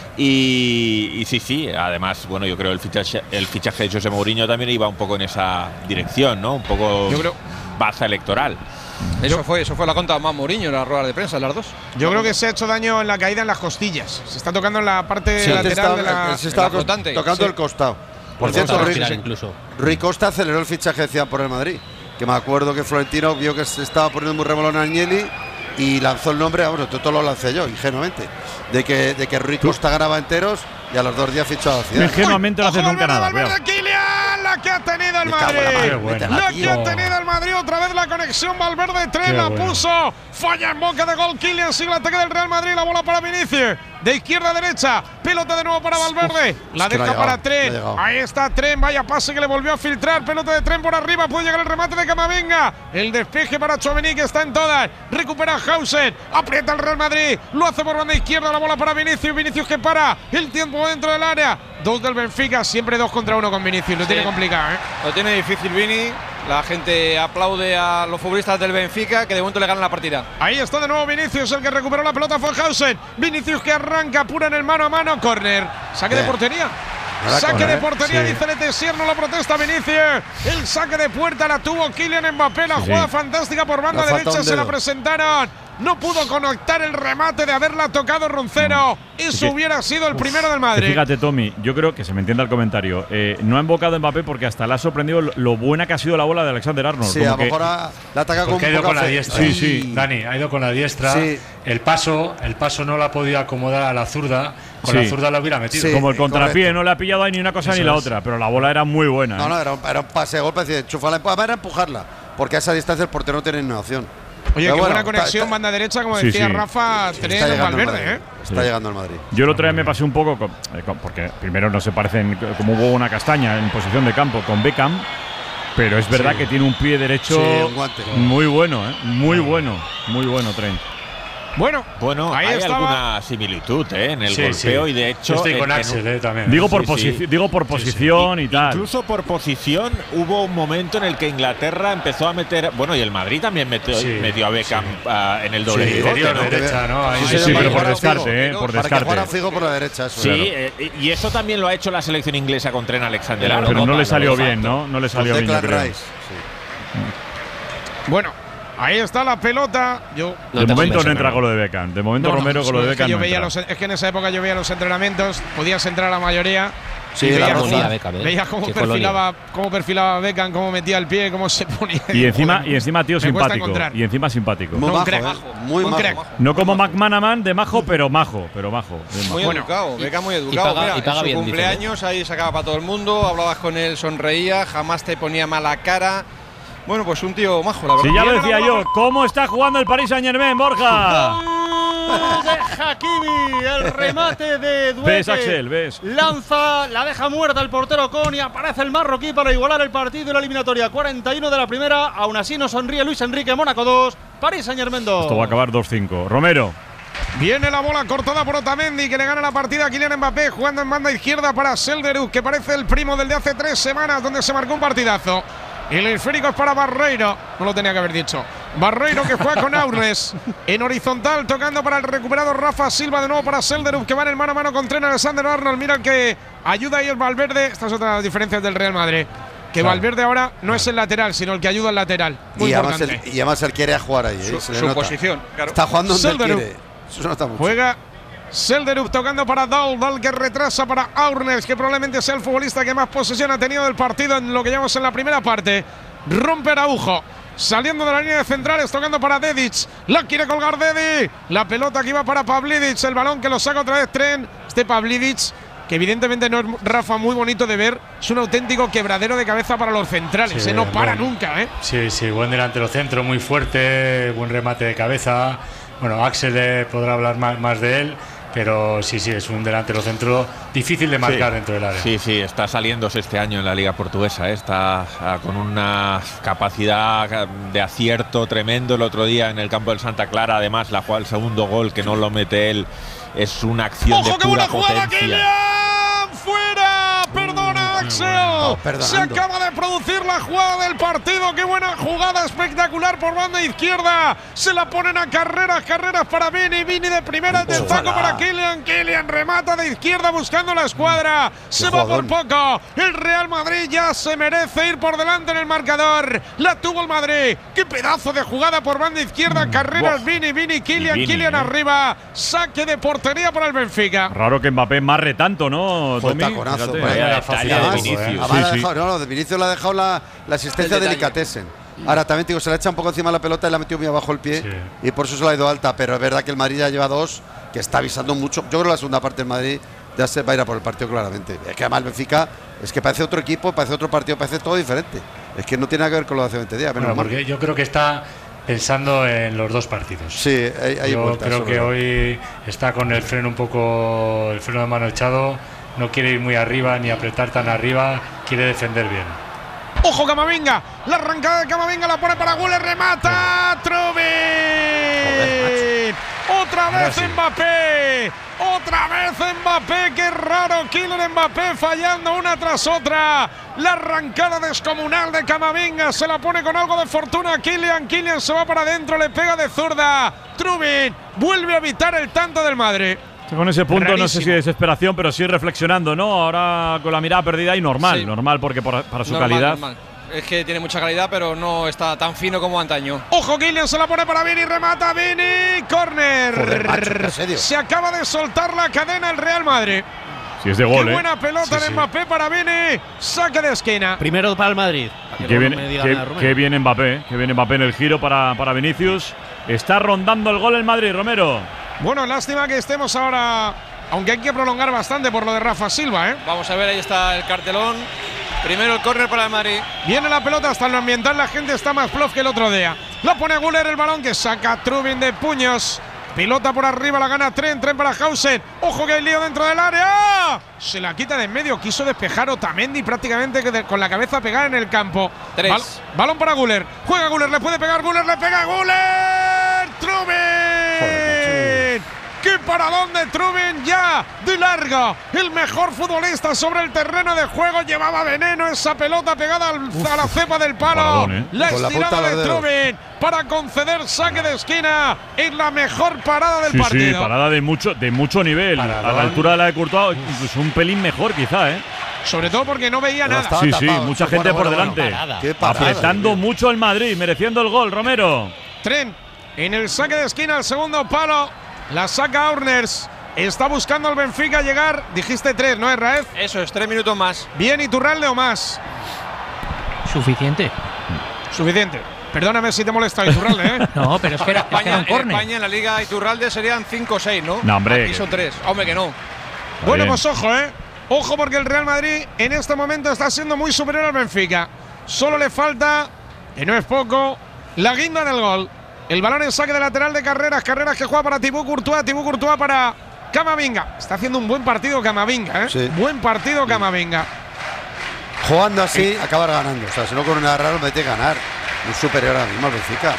Speaker 12: Y, y sí, sí, además, bueno, yo creo el fichaje, el fichaje de José Mourinho también iba un poco en esa dirección, ¿no? Un poco
Speaker 2: yo creo,
Speaker 12: baza electoral.
Speaker 8: Eso fue, eso fue la conta más Mourinho en las ruedas de prensa, las dos.
Speaker 2: Yo creo que se ha hecho daño en la caída en las costillas. Se está tocando en la parte
Speaker 9: sí,
Speaker 2: lateral
Speaker 9: está,
Speaker 2: de la…
Speaker 9: se está
Speaker 2: flotante.
Speaker 9: Tocando
Speaker 2: sí.
Speaker 9: el costado. Por cierto, Rui,
Speaker 10: incluso.
Speaker 9: Rui Costa aceleró el fichaje, decían, por el Madrid. Que me acuerdo que Florentino vio que se estaba poniendo muy remolón a Agnelli y lanzó el nombre, bueno, todo lo lancé yo, ingenuamente, de que, de que Rui Costa ganaba enteros y a los dos días fichó a la ciudad.
Speaker 3: Ingenuamente no hace nunca nada.
Speaker 2: Kylian, la que ha tenido tenido el Madrid. La que ha tenido el Madrid. Otra vez la conexión Valverde-Tren. La bueno. puso. Falla en boca de gol. Kylian sigue el ataque del Real Madrid. La bola para Vinicius. De izquierda a derecha. Pelota de nuevo para Valverde. La es deja no para Tren. No Ahí está Tren. Vaya pase que le volvió a filtrar. Pelota de Tren por arriba. Puede llegar el remate de Camavinga. El despeje para Tchouaméni, que está en todas. Recupera Hausen. Aprieta el Real Madrid. Lo hace por banda izquierda. La bola para Vinicius. Vinicius que para. El tiempo dentro del área. Dos del Benfica. Siempre dos contra uno con Vinicius. Lo sí. tiene complicado, ¿eh?
Speaker 8: Lo tiene difícil Vini. La gente aplaude a los futbolistas del Benfica, que de momento le ganan la partida.
Speaker 2: Ahí está de nuevo Vinicius, el que recuperó la pelota fue Hausen. Vinicius que arranca, pura en el mano a mano. Córner. Saque Bien. de portería. Saque corner, de portería, sí. dice Letessier, no la protesta Vinicius. El saque de puerta la tuvo Kylian Mbappé. La sí, jugada sí. fantástica por banda no derecha, se la presentaron. No pudo conectar el remate de haberla tocado Roncero. Eso es que, hubiera sido el uf, primero del Madrid.
Speaker 3: Fíjate, Tommy, yo creo que se me entienda el comentario. Eh, no ha invocado Mbappé porque hasta le ha sorprendido lo, lo buena que ha sido la bola de Alexander Arnold.
Speaker 9: Sí, a lo mejor la ataca con,
Speaker 11: ha ido con la diestra. Sí, sí, Dani, ha ido con la diestra. Sí. El paso, el paso no la ha podido acomodar a la zurda. Con sí. la zurda la hubiera metido.
Speaker 3: Sí, como el contrapié, correcto. No le ha pillado ahí ni una cosa Eso ni la es. otra, pero la bola era muy buena.
Speaker 9: No,
Speaker 3: ¿eh?
Speaker 9: no, era un, era un pase de golpe, decir, enchufarla, era empujarla, porque a esa distancia el portero no tiene ninguna opción.
Speaker 2: Oye, pero qué bueno, buena conexión, está, banda derecha, como sí, decía sí. Rafa, Tren Valverde, ¿eh?
Speaker 9: Está sí. llegando al Madrid.
Speaker 3: Yo el otro día me pasé un poco, con, eh, con, porque primero no se parecen como hubo una castaña en posición de campo con Beckham, pero es verdad sí. que tiene un pie derecho sí, un muy bueno, ¿eh? Muy bueno, muy bueno, Trent.
Speaker 2: Bueno,
Speaker 12: bueno
Speaker 2: ahí
Speaker 12: hay
Speaker 2: estaba.
Speaker 12: alguna similitud ¿eh? en el
Speaker 11: sí,
Speaker 12: golpeo
Speaker 11: sí.
Speaker 12: y de hecho.
Speaker 11: Yo estoy
Speaker 12: en,
Speaker 11: con Axel
Speaker 12: en,
Speaker 11: eh, también.
Speaker 3: Digo por,
Speaker 12: sí,
Speaker 3: posi
Speaker 12: sí.
Speaker 3: digo por posición sí, sí.
Speaker 12: y
Speaker 3: tal.
Speaker 12: Incluso por posición hubo un momento en el que Inglaterra empezó a meter. Bueno, y el Madrid también metió, sí, metió a Beckham sí. uh, en el doble
Speaker 11: sí,
Speaker 12: pivote,
Speaker 11: ¿no?
Speaker 12: derecha,
Speaker 11: ¿no?
Speaker 3: Ahí sí, sí, sí, pero por descarte, ¿eh? Por descarte.
Speaker 9: Para que fijo por la derecha. Eso,
Speaker 12: sí,
Speaker 9: claro.
Speaker 12: eh, y eso también lo ha hecho la selección inglesa con Trent Alexander.
Speaker 3: Pero, pero no le salió bien, ¿no? No le salió bien, yo creo.
Speaker 2: Bueno. Ahí está la pelota. Yo
Speaker 3: no de momento no entra con lo de Beckham. De momento no, no, Romero con lo de Beckham.
Speaker 2: Es que, yo
Speaker 3: no
Speaker 2: veía los, es que en esa época yo veía los entrenamientos, podías entrar a la mayoría.
Speaker 9: Sí,
Speaker 2: veías
Speaker 9: la
Speaker 2: cómo,
Speaker 9: Beckham, ¿eh?
Speaker 2: veías cómo perfilaba, cómo perfilaba Beckham, cómo metía el pie, cómo se ponía.
Speaker 3: Y encima, y encima tío simpático. Y encima simpático.
Speaker 9: Muy
Speaker 2: no,
Speaker 9: majo,
Speaker 2: crack,
Speaker 9: ¿eh? Muy majo.
Speaker 2: Crack.
Speaker 3: No como McManaman de majo, pero majo, pero majo.
Speaker 8: Muy
Speaker 2: bueno,
Speaker 8: educado, Beckham muy educado.
Speaker 10: Y paga,
Speaker 8: Mira,
Speaker 10: y paga
Speaker 8: en su
Speaker 10: bien,
Speaker 8: cumpleaños
Speaker 10: dice,
Speaker 8: ahí sacaba para todo el mundo, hablabas con él, sonreía, jamás te ponía mala cara. Bueno, pues un tío majo, la verdad.
Speaker 3: Sí, ya lo decía yo. ¿Cómo está jugando el Paris Saint-Germain, Borja?
Speaker 7: De Hakimi, el remate de Duete.
Speaker 3: Ves, Axel, ves.
Speaker 7: Lanza, la deja muerta el portero Con y aparece el marroquí para igualar el partido y la eliminatoria. cuarenta y uno de la primera. Aún así no sonríe Luis Enrique. Mónaco dos, Paris Saint-Germain dos.
Speaker 3: Esto va a acabar dos cinco. Romero.
Speaker 2: Viene la bola cortada por Otamendi, que le gana la partida a Kylian Mbappé, jugando en banda izquierda para Selderuk, que parece el primo del de hace tres semanas, donde se marcó un partidazo. El esférico es para Barreiro, no lo tenía que haber dicho. Barreiro que juega con Aurnes en horizontal, tocando para el recuperado Rafa Silva, de nuevo para Selderuk, que va en el mano a mano con Trent Alexander-Arnold. Mira el que ayuda ahí el Valverde. Estas son las diferencias del Real Madrid. Que claro. Valverde ahora no es el lateral, sino el que ayuda al lateral. Muy
Speaker 9: y,
Speaker 2: importante.
Speaker 9: Además él, y además él quiere jugar ahí. ¿eh?
Speaker 8: Su, su posición, claro.
Speaker 9: Está jugando donde
Speaker 2: Selderuk.
Speaker 9: él quiere. Eso no está mucho.
Speaker 2: Juega Selderuk tocando para Dahl, Dahl que retrasa para Aurnes, que probablemente sea el futbolista que más posesión ha tenido del partido en lo que llevamos en la primera parte. Rompe Araujo, saliendo de la línea de centrales, tocando para Dedic. La quiere colgar Dedic. La pelota que iba para Pavlidic, el balón que lo saca otra vez Trent. Este Pavlidic, que evidentemente no es, Rafa, muy bonito de ver, es un auténtico quebradero de cabeza para los centrales, sí, ¿eh? No para buen, nunca, ¿eh?
Speaker 11: Sí, sí, buen delantero centro, muy fuerte, buen remate de cabeza. Bueno, Axel eh, podrá hablar más, más de él, pero sí, sí, es un delantero centro difícil de marcar sí, dentro del área.
Speaker 12: Sí, sí, está saliéndose este año en la Liga Portuguesa, ¿eh? Está ah, con una capacidad de acierto tremendo. El otro día en el campo del Santa Clara, además, la jugada, el segundo gol que no lo mete él, es una acción
Speaker 2: ¡Ojo,
Speaker 12: de
Speaker 2: qué
Speaker 12: pura
Speaker 2: buena jugada,
Speaker 12: potencia.
Speaker 2: Kylian! ¡Fuera! ¡Perdona, Axel! No, se acaba de producir la jugada del partido. ¡Qué buena jugada espectacular por banda izquierda! Se la ponen a carreras, carreras para Vini. Vini de primera, el destaco para Kylian. Kylian remata de izquierda buscando la escuadra. Se va por poco. El Real Madrid ya se merece ir por delante en el marcador. La tuvo el Madrid. ¡Qué pedazo de jugada por banda izquierda! Carreras, Vini, Vini, Kylian, Kylian eh. arriba. Saque de portería para el Benfica.
Speaker 3: Raro que Mbappé marre tanto, ¿no, Tommy?
Speaker 9: Taconazo,
Speaker 12: la facilidad de Vinicius.
Speaker 9: Eh. Sí, sí. Dejado, no, no, de Vinicius le ha dejado la, la asistencia de Delicatessen. Ahora también digo, se le echa un poco encima la pelota y la ha metido muy abajo el pie, sí, y por eso se la ha ido alta, pero es verdad que el Madrid ya lleva dos, que está avisando mucho. Yo creo que la segunda parte del Madrid ya se va a ir a por el partido claramente. Es que además el Benfica Es que parece otro equipo, parece otro partido, parece todo diferente. Es que no tiene nada que ver con lo de hace veinte días.
Speaker 11: Bueno, porque yo creo que está pensando en los dos partidos.
Speaker 9: Sí, hay, hay
Speaker 11: yo
Speaker 9: vueltas,
Speaker 11: creo que
Speaker 9: verdad.
Speaker 11: hoy está con el freno un poco, el freno de mano echado. No quiere ir muy arriba ni apretar tan arriba. Quiere defender bien.
Speaker 2: Ojo Camavinga, la arrancada de Camavinga la pone para Güler, remata Trubin. Otra vez
Speaker 11: sí.
Speaker 2: Mbappé, otra vez Mbappé, qué raro, Kylian Mbappé fallando una tras otra. La arrancada descomunal de Camavinga, se la pone con algo de fortuna Kylian, Kylian se va para adentro, le pega de zurda. Trubin vuelve a evitar el tanto del Madrid.
Speaker 3: Con ese punto
Speaker 2: Rarísimo.
Speaker 3: no sé si desesperación, pero sí reflexionando, ¿no? Ahora con la mirada perdida y normal,
Speaker 8: Sí.
Speaker 3: normal porque por- para su
Speaker 8: Normal,
Speaker 3: calidad.
Speaker 8: normal. Es que tiene mucha calidad, pero no está tan fino como antaño.
Speaker 2: Ojo, Kylian se la pone para Vini, remata Vini, córner.
Speaker 9: Joder, macho, ¿en serio?
Speaker 2: Se acaba de soltar la cadena el Real Madrid.
Speaker 3: Si es de gol,
Speaker 2: Qué
Speaker 3: ¿eh?
Speaker 2: buena pelota
Speaker 3: Sí,
Speaker 2: de
Speaker 3: sí.
Speaker 2: Mbappé para Vini, saque de esquina.
Speaker 4: Primero para el Madrid.
Speaker 3: Y qué bien, qué, qué bien Mbappé, qué bien Mbappé en el giro para, para Vinicius. Está rondando el gol el Madrid, Romero.
Speaker 2: Bueno, lástima que estemos ahora, aunque hay que prolongar bastante por lo de Rafa Silva, ¿eh?
Speaker 8: Vamos a ver, ahí está el cartelón. Primero el córner para el Madrid.
Speaker 2: Viene la pelota hasta lo ambiental, la gente está más plof que el otro día. La pone Güler, el balón que saca Trubin de puños. Pilota por arriba, la gana Tren, Tren para Hausen. Ojo que hay lío dentro del área. Se la quita de en medio, quiso despejar Otamendi prácticamente que de- con la cabeza pegada en el campo.
Speaker 8: Tres.
Speaker 2: Bal- balón para Güler. Juega Güler, le puede pegar Güler, le pega Güler. Trubin. ¡Qué paradón de Trubin ya! De largo. El mejor futbolista sobre el terreno de juego. Llevaba veneno esa pelota pegada al- a la cepa del palo.
Speaker 3: Paradón, ¿eh?
Speaker 2: La
Speaker 9: Con la
Speaker 2: estirada
Speaker 9: punta de
Speaker 2: de
Speaker 9: los dedos.
Speaker 2: Trubin para conceder saque de esquina en la mejor parada del
Speaker 3: Sí, sí,
Speaker 2: partido.
Speaker 3: parada de mucho, de mucho nivel.
Speaker 11: Paradón.
Speaker 3: A la altura de la de Courtois, incluso un pelín mejor quizá, ¿eh?
Speaker 2: Sobre todo porque no veía
Speaker 9: Pero
Speaker 2: nada.
Speaker 9: estaba
Speaker 3: Sí, sí,
Speaker 9: tapado.
Speaker 3: mucha
Speaker 9: Bueno,
Speaker 3: gente
Speaker 9: bueno,
Speaker 3: por
Speaker 9: bueno.
Speaker 3: delante.
Speaker 4: Parada.
Speaker 9: Qué parada,
Speaker 3: Apretando
Speaker 9: Dios mío.
Speaker 3: mucho el Madrid, mereciendo el gol, Romero.
Speaker 2: Tren en el saque de esquina, el segundo palo. La saca Aurners. Está buscando al Benfica llegar. Dijiste tres, ¿no es, Raez?
Speaker 8: Eso es, tres minutos más.
Speaker 2: Bien, Iturralde o más.
Speaker 10: Suficiente.
Speaker 2: Suficiente. Perdóname si te molesta, Iturralde, ¿eh?
Speaker 10: No, pero es que
Speaker 8: En
Speaker 10: era, es que era
Speaker 8: España,
Speaker 10: un
Speaker 8: en
Speaker 10: córner.
Speaker 8: España, en la Liga Iturralde serían cinco o seis, ¿no?
Speaker 3: No, hombre,
Speaker 8: Aquí
Speaker 3: que-
Speaker 8: son tres. Hombre, que no.
Speaker 2: Bueno,
Speaker 3: bien.
Speaker 2: pues ojo, ¿eh? Ojo porque el Real Madrid en este momento está siendo muy superior al Benfica. Solo le falta, que no es poco, la guinda del gol. El balón en saque de lateral de Carreras. Carreras que juega para Thibaut Courtois. Thibaut Courtois para Camavinga. Está haciendo un buen partido Camavinga, ¿eh?
Speaker 9: Sí.
Speaker 2: Buen partido Camavinga.
Speaker 9: Jugando así, acabas ganando. O sea, si no con una rara, mete a ganar. Un superior ahora mismo al Benfica.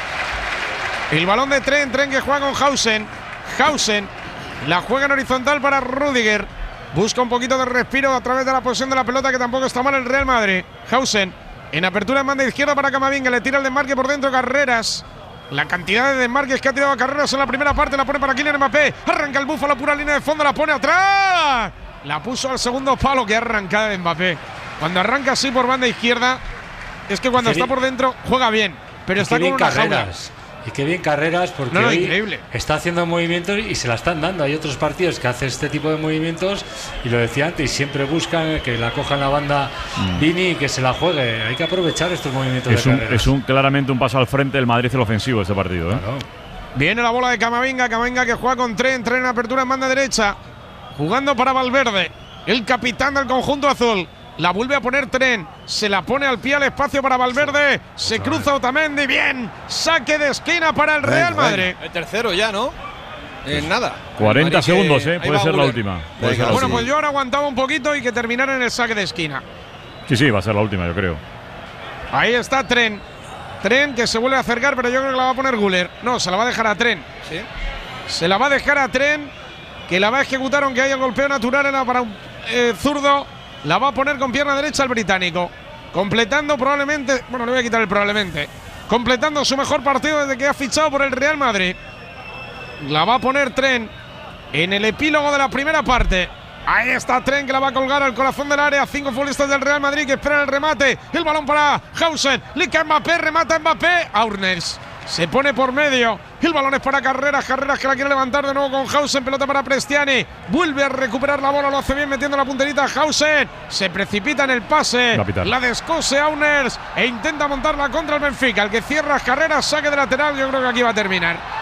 Speaker 2: El balón de Tren, Tren que juega con Hausen. Hausen la juega en horizontal para Rüdiger. Busca un poquito de respiro a través de la posición de la pelota, que tampoco está mal el Real Madrid. Hausen en apertura en banda izquierda para Camavinga. Le tira el desmarque por dentro Carreras. La cantidad de desmarques que ha tirado Carreras en la primera parte la pone para Kylian Mbappé. Arranca el Búfalo, pura línea de fondo, la pone atrás. La puso al segundo palo, que arrancada de Mbappé. Cuando arranca así por banda izquierda, es que cuando
Speaker 11: Qué
Speaker 2: está
Speaker 11: bien.
Speaker 2: por dentro juega bien, pero
Speaker 11: Y
Speaker 2: está
Speaker 11: qué
Speaker 2: con
Speaker 11: bien
Speaker 2: una jaula.
Speaker 11: carreras. Y qué bien carreras, porque
Speaker 2: No, no,
Speaker 11: hoy
Speaker 2: increíble.
Speaker 11: está haciendo movimientos y se la están dando. Hay otros partidos que hacen este tipo de movimientos y lo decía antes, siempre buscan que la cojan la banda Vini y que se la juegue. Hay que aprovechar estos movimientos
Speaker 3: Es
Speaker 11: de
Speaker 3: un,
Speaker 11: carreras.
Speaker 3: es un claramente un paso al frente del Madrid el ofensivo este partido, ¿eh?
Speaker 11: Claro.
Speaker 2: Viene la bola de Camavinga, Camavinga que juega con Tren, Tren en apertura en banda derecha, jugando para Valverde, el capitán del conjunto azul. La vuelve a poner Tren, se la pone al pie al espacio para Valverde, se cruza Otamendi, bien, saque de esquina para el Real
Speaker 9: Venga,
Speaker 2: Madrid.
Speaker 8: El tercero ya, ¿no? En nada.
Speaker 3: cuarenta
Speaker 8: Madrid que-
Speaker 3: segundos, ¿eh?
Speaker 8: ahí
Speaker 3: Puede
Speaker 8: va
Speaker 3: ser la
Speaker 8: Güler.
Speaker 3: última. Puede
Speaker 9: Venga,
Speaker 3: ser la
Speaker 2: Bueno,
Speaker 3: última.
Speaker 2: pues yo ahora aguantaba un poquito y que terminara en el saque de esquina.
Speaker 3: Sí, sí, va a ser la última, yo creo.
Speaker 2: Ahí está Tren, Tren que se vuelve a acercar, pero yo creo que la va a poner Güler. No, se la va a dejar a Tren.
Speaker 8: Sí.
Speaker 2: Se la va a dejar a Tren, que la va a ejecutar aunque haya el golpeo natural en la para un eh, zurdo. La va a poner con pierna derecha el británico. Completando probablemente, bueno, le voy a quitar el probablemente. Completando su mejor partido desde que ha fichado por el Real Madrid. La va a poner Tren en el epílogo de la primera parte. Ahí está Tren que la va a colgar al corazón del área. Cinco futbolistas del Real Madrid que esperan el remate. El balón para Hausen. Le cae Mbappé, remata Mbappé. Aurners se pone por medio. El balón es para Carreras. Carreras que la quiere levantar de nuevo con Hausen. Pelota para Prestiani. Vuelve a recuperar la bola. Lo hace bien metiendo la punterita a Hausen. Se precipita en el pase.
Speaker 3: Va a pitar.
Speaker 2: La descose Aurners e intenta montarla contra el Benfica. El que cierra Carreras. Saque de lateral. Yo creo que aquí va a terminar.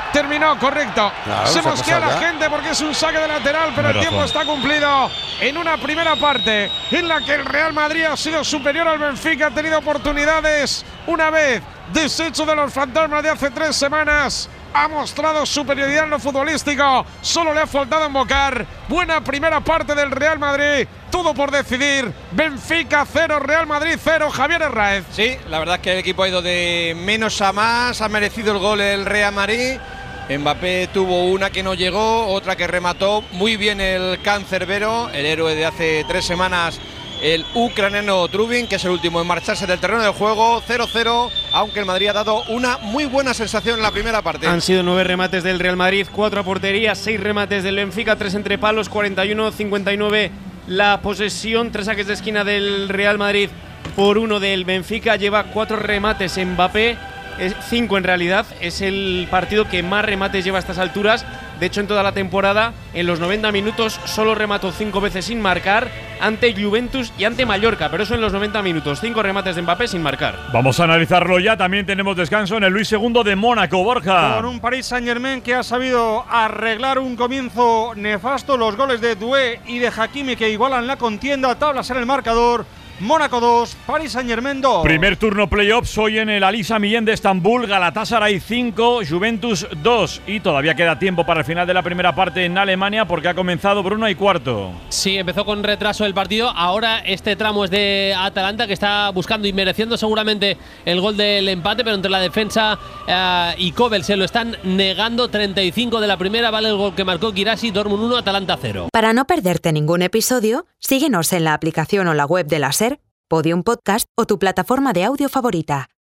Speaker 2: Terminó, correcto.
Speaker 9: Claro,
Speaker 2: se
Speaker 9: se ha
Speaker 2: mosquea la
Speaker 9: pasado ya.
Speaker 2: gente porque es un saque de lateral, pero
Speaker 3: Tienes
Speaker 2: el tiempo
Speaker 3: razón.
Speaker 2: está cumplido en una primera parte en la que el Real Madrid ha sido superior al Benfica, ha tenido oportunidades una vez deshecho de los fantasmas de hace tres semanas. Ha mostrado superioridad en lo futbolístico, solo le ha faltado embocar. Buena primera parte del Real Madrid, todo por decidir. Benfica cero, Real Madrid cero. Javier Herráez.
Speaker 8: Sí, la verdad es que el equipo ha ido de menos a más, ha merecido el gol el Real Madrid. Mbappé tuvo una que no llegó, otra que remató muy bien el cancerbero, el héroe de hace tres semanas, el ucraniano Trubin, que es el último en marcharse del terreno del juego. Cero cero, aunque el Madrid ha dado una muy buena sensación en la primera parte.
Speaker 5: Han sido nueve remates del Real Madrid, cuatro a portería, seis remates del Benfica, tres entre palos, cuarenta y uno cincuenta y nueve la posesión, tres saques de esquina del Real Madrid por uno del Benfica. Lleva cuatro remates Mbappé, es cinco en realidad, es el partido que más remates lleva a estas alturas. De hecho, en toda la temporada, en los noventa minutos, solo remató cinco veces sin marcar ante Juventus y ante Mallorca, pero eso en los noventa minutos, cinco remates de Mbappé sin marcar.
Speaker 3: Vamos a analizarlo ya, también tenemos descanso en el Luis segundo de Mónaco, Borja.
Speaker 7: Con un Paris Saint-Germain que ha sabido arreglar un comienzo nefasto, los goles de Doué y de Hakimi que igualan la contienda, tablas en el marcador. Mónaco dos, Paris Saint-Germain dos.
Speaker 3: Primer turno playoffs hoy en el Alisa Millén de Estambul, Galatasaray cinco, Juventus dos. Y todavía queda tiempo para el final de la primera parte en Alemania porque ha comenzado Bruno y cuarto.
Speaker 4: Sí, empezó con retraso el partido. Ahora este tramo es de Atalanta, que está buscando y mereciendo seguramente el gol del empate, pero entre la defensa eh, y Kobel se lo están negando. treinta y cinco de la primera, vale el gol que marcó Guirassy. Dortmund uno, Atalanta cero.
Speaker 1: Para no perderte ningún episodio, síguenos en la aplicación o la web de la SER, Podium Podcast o tu plataforma de audio favorita.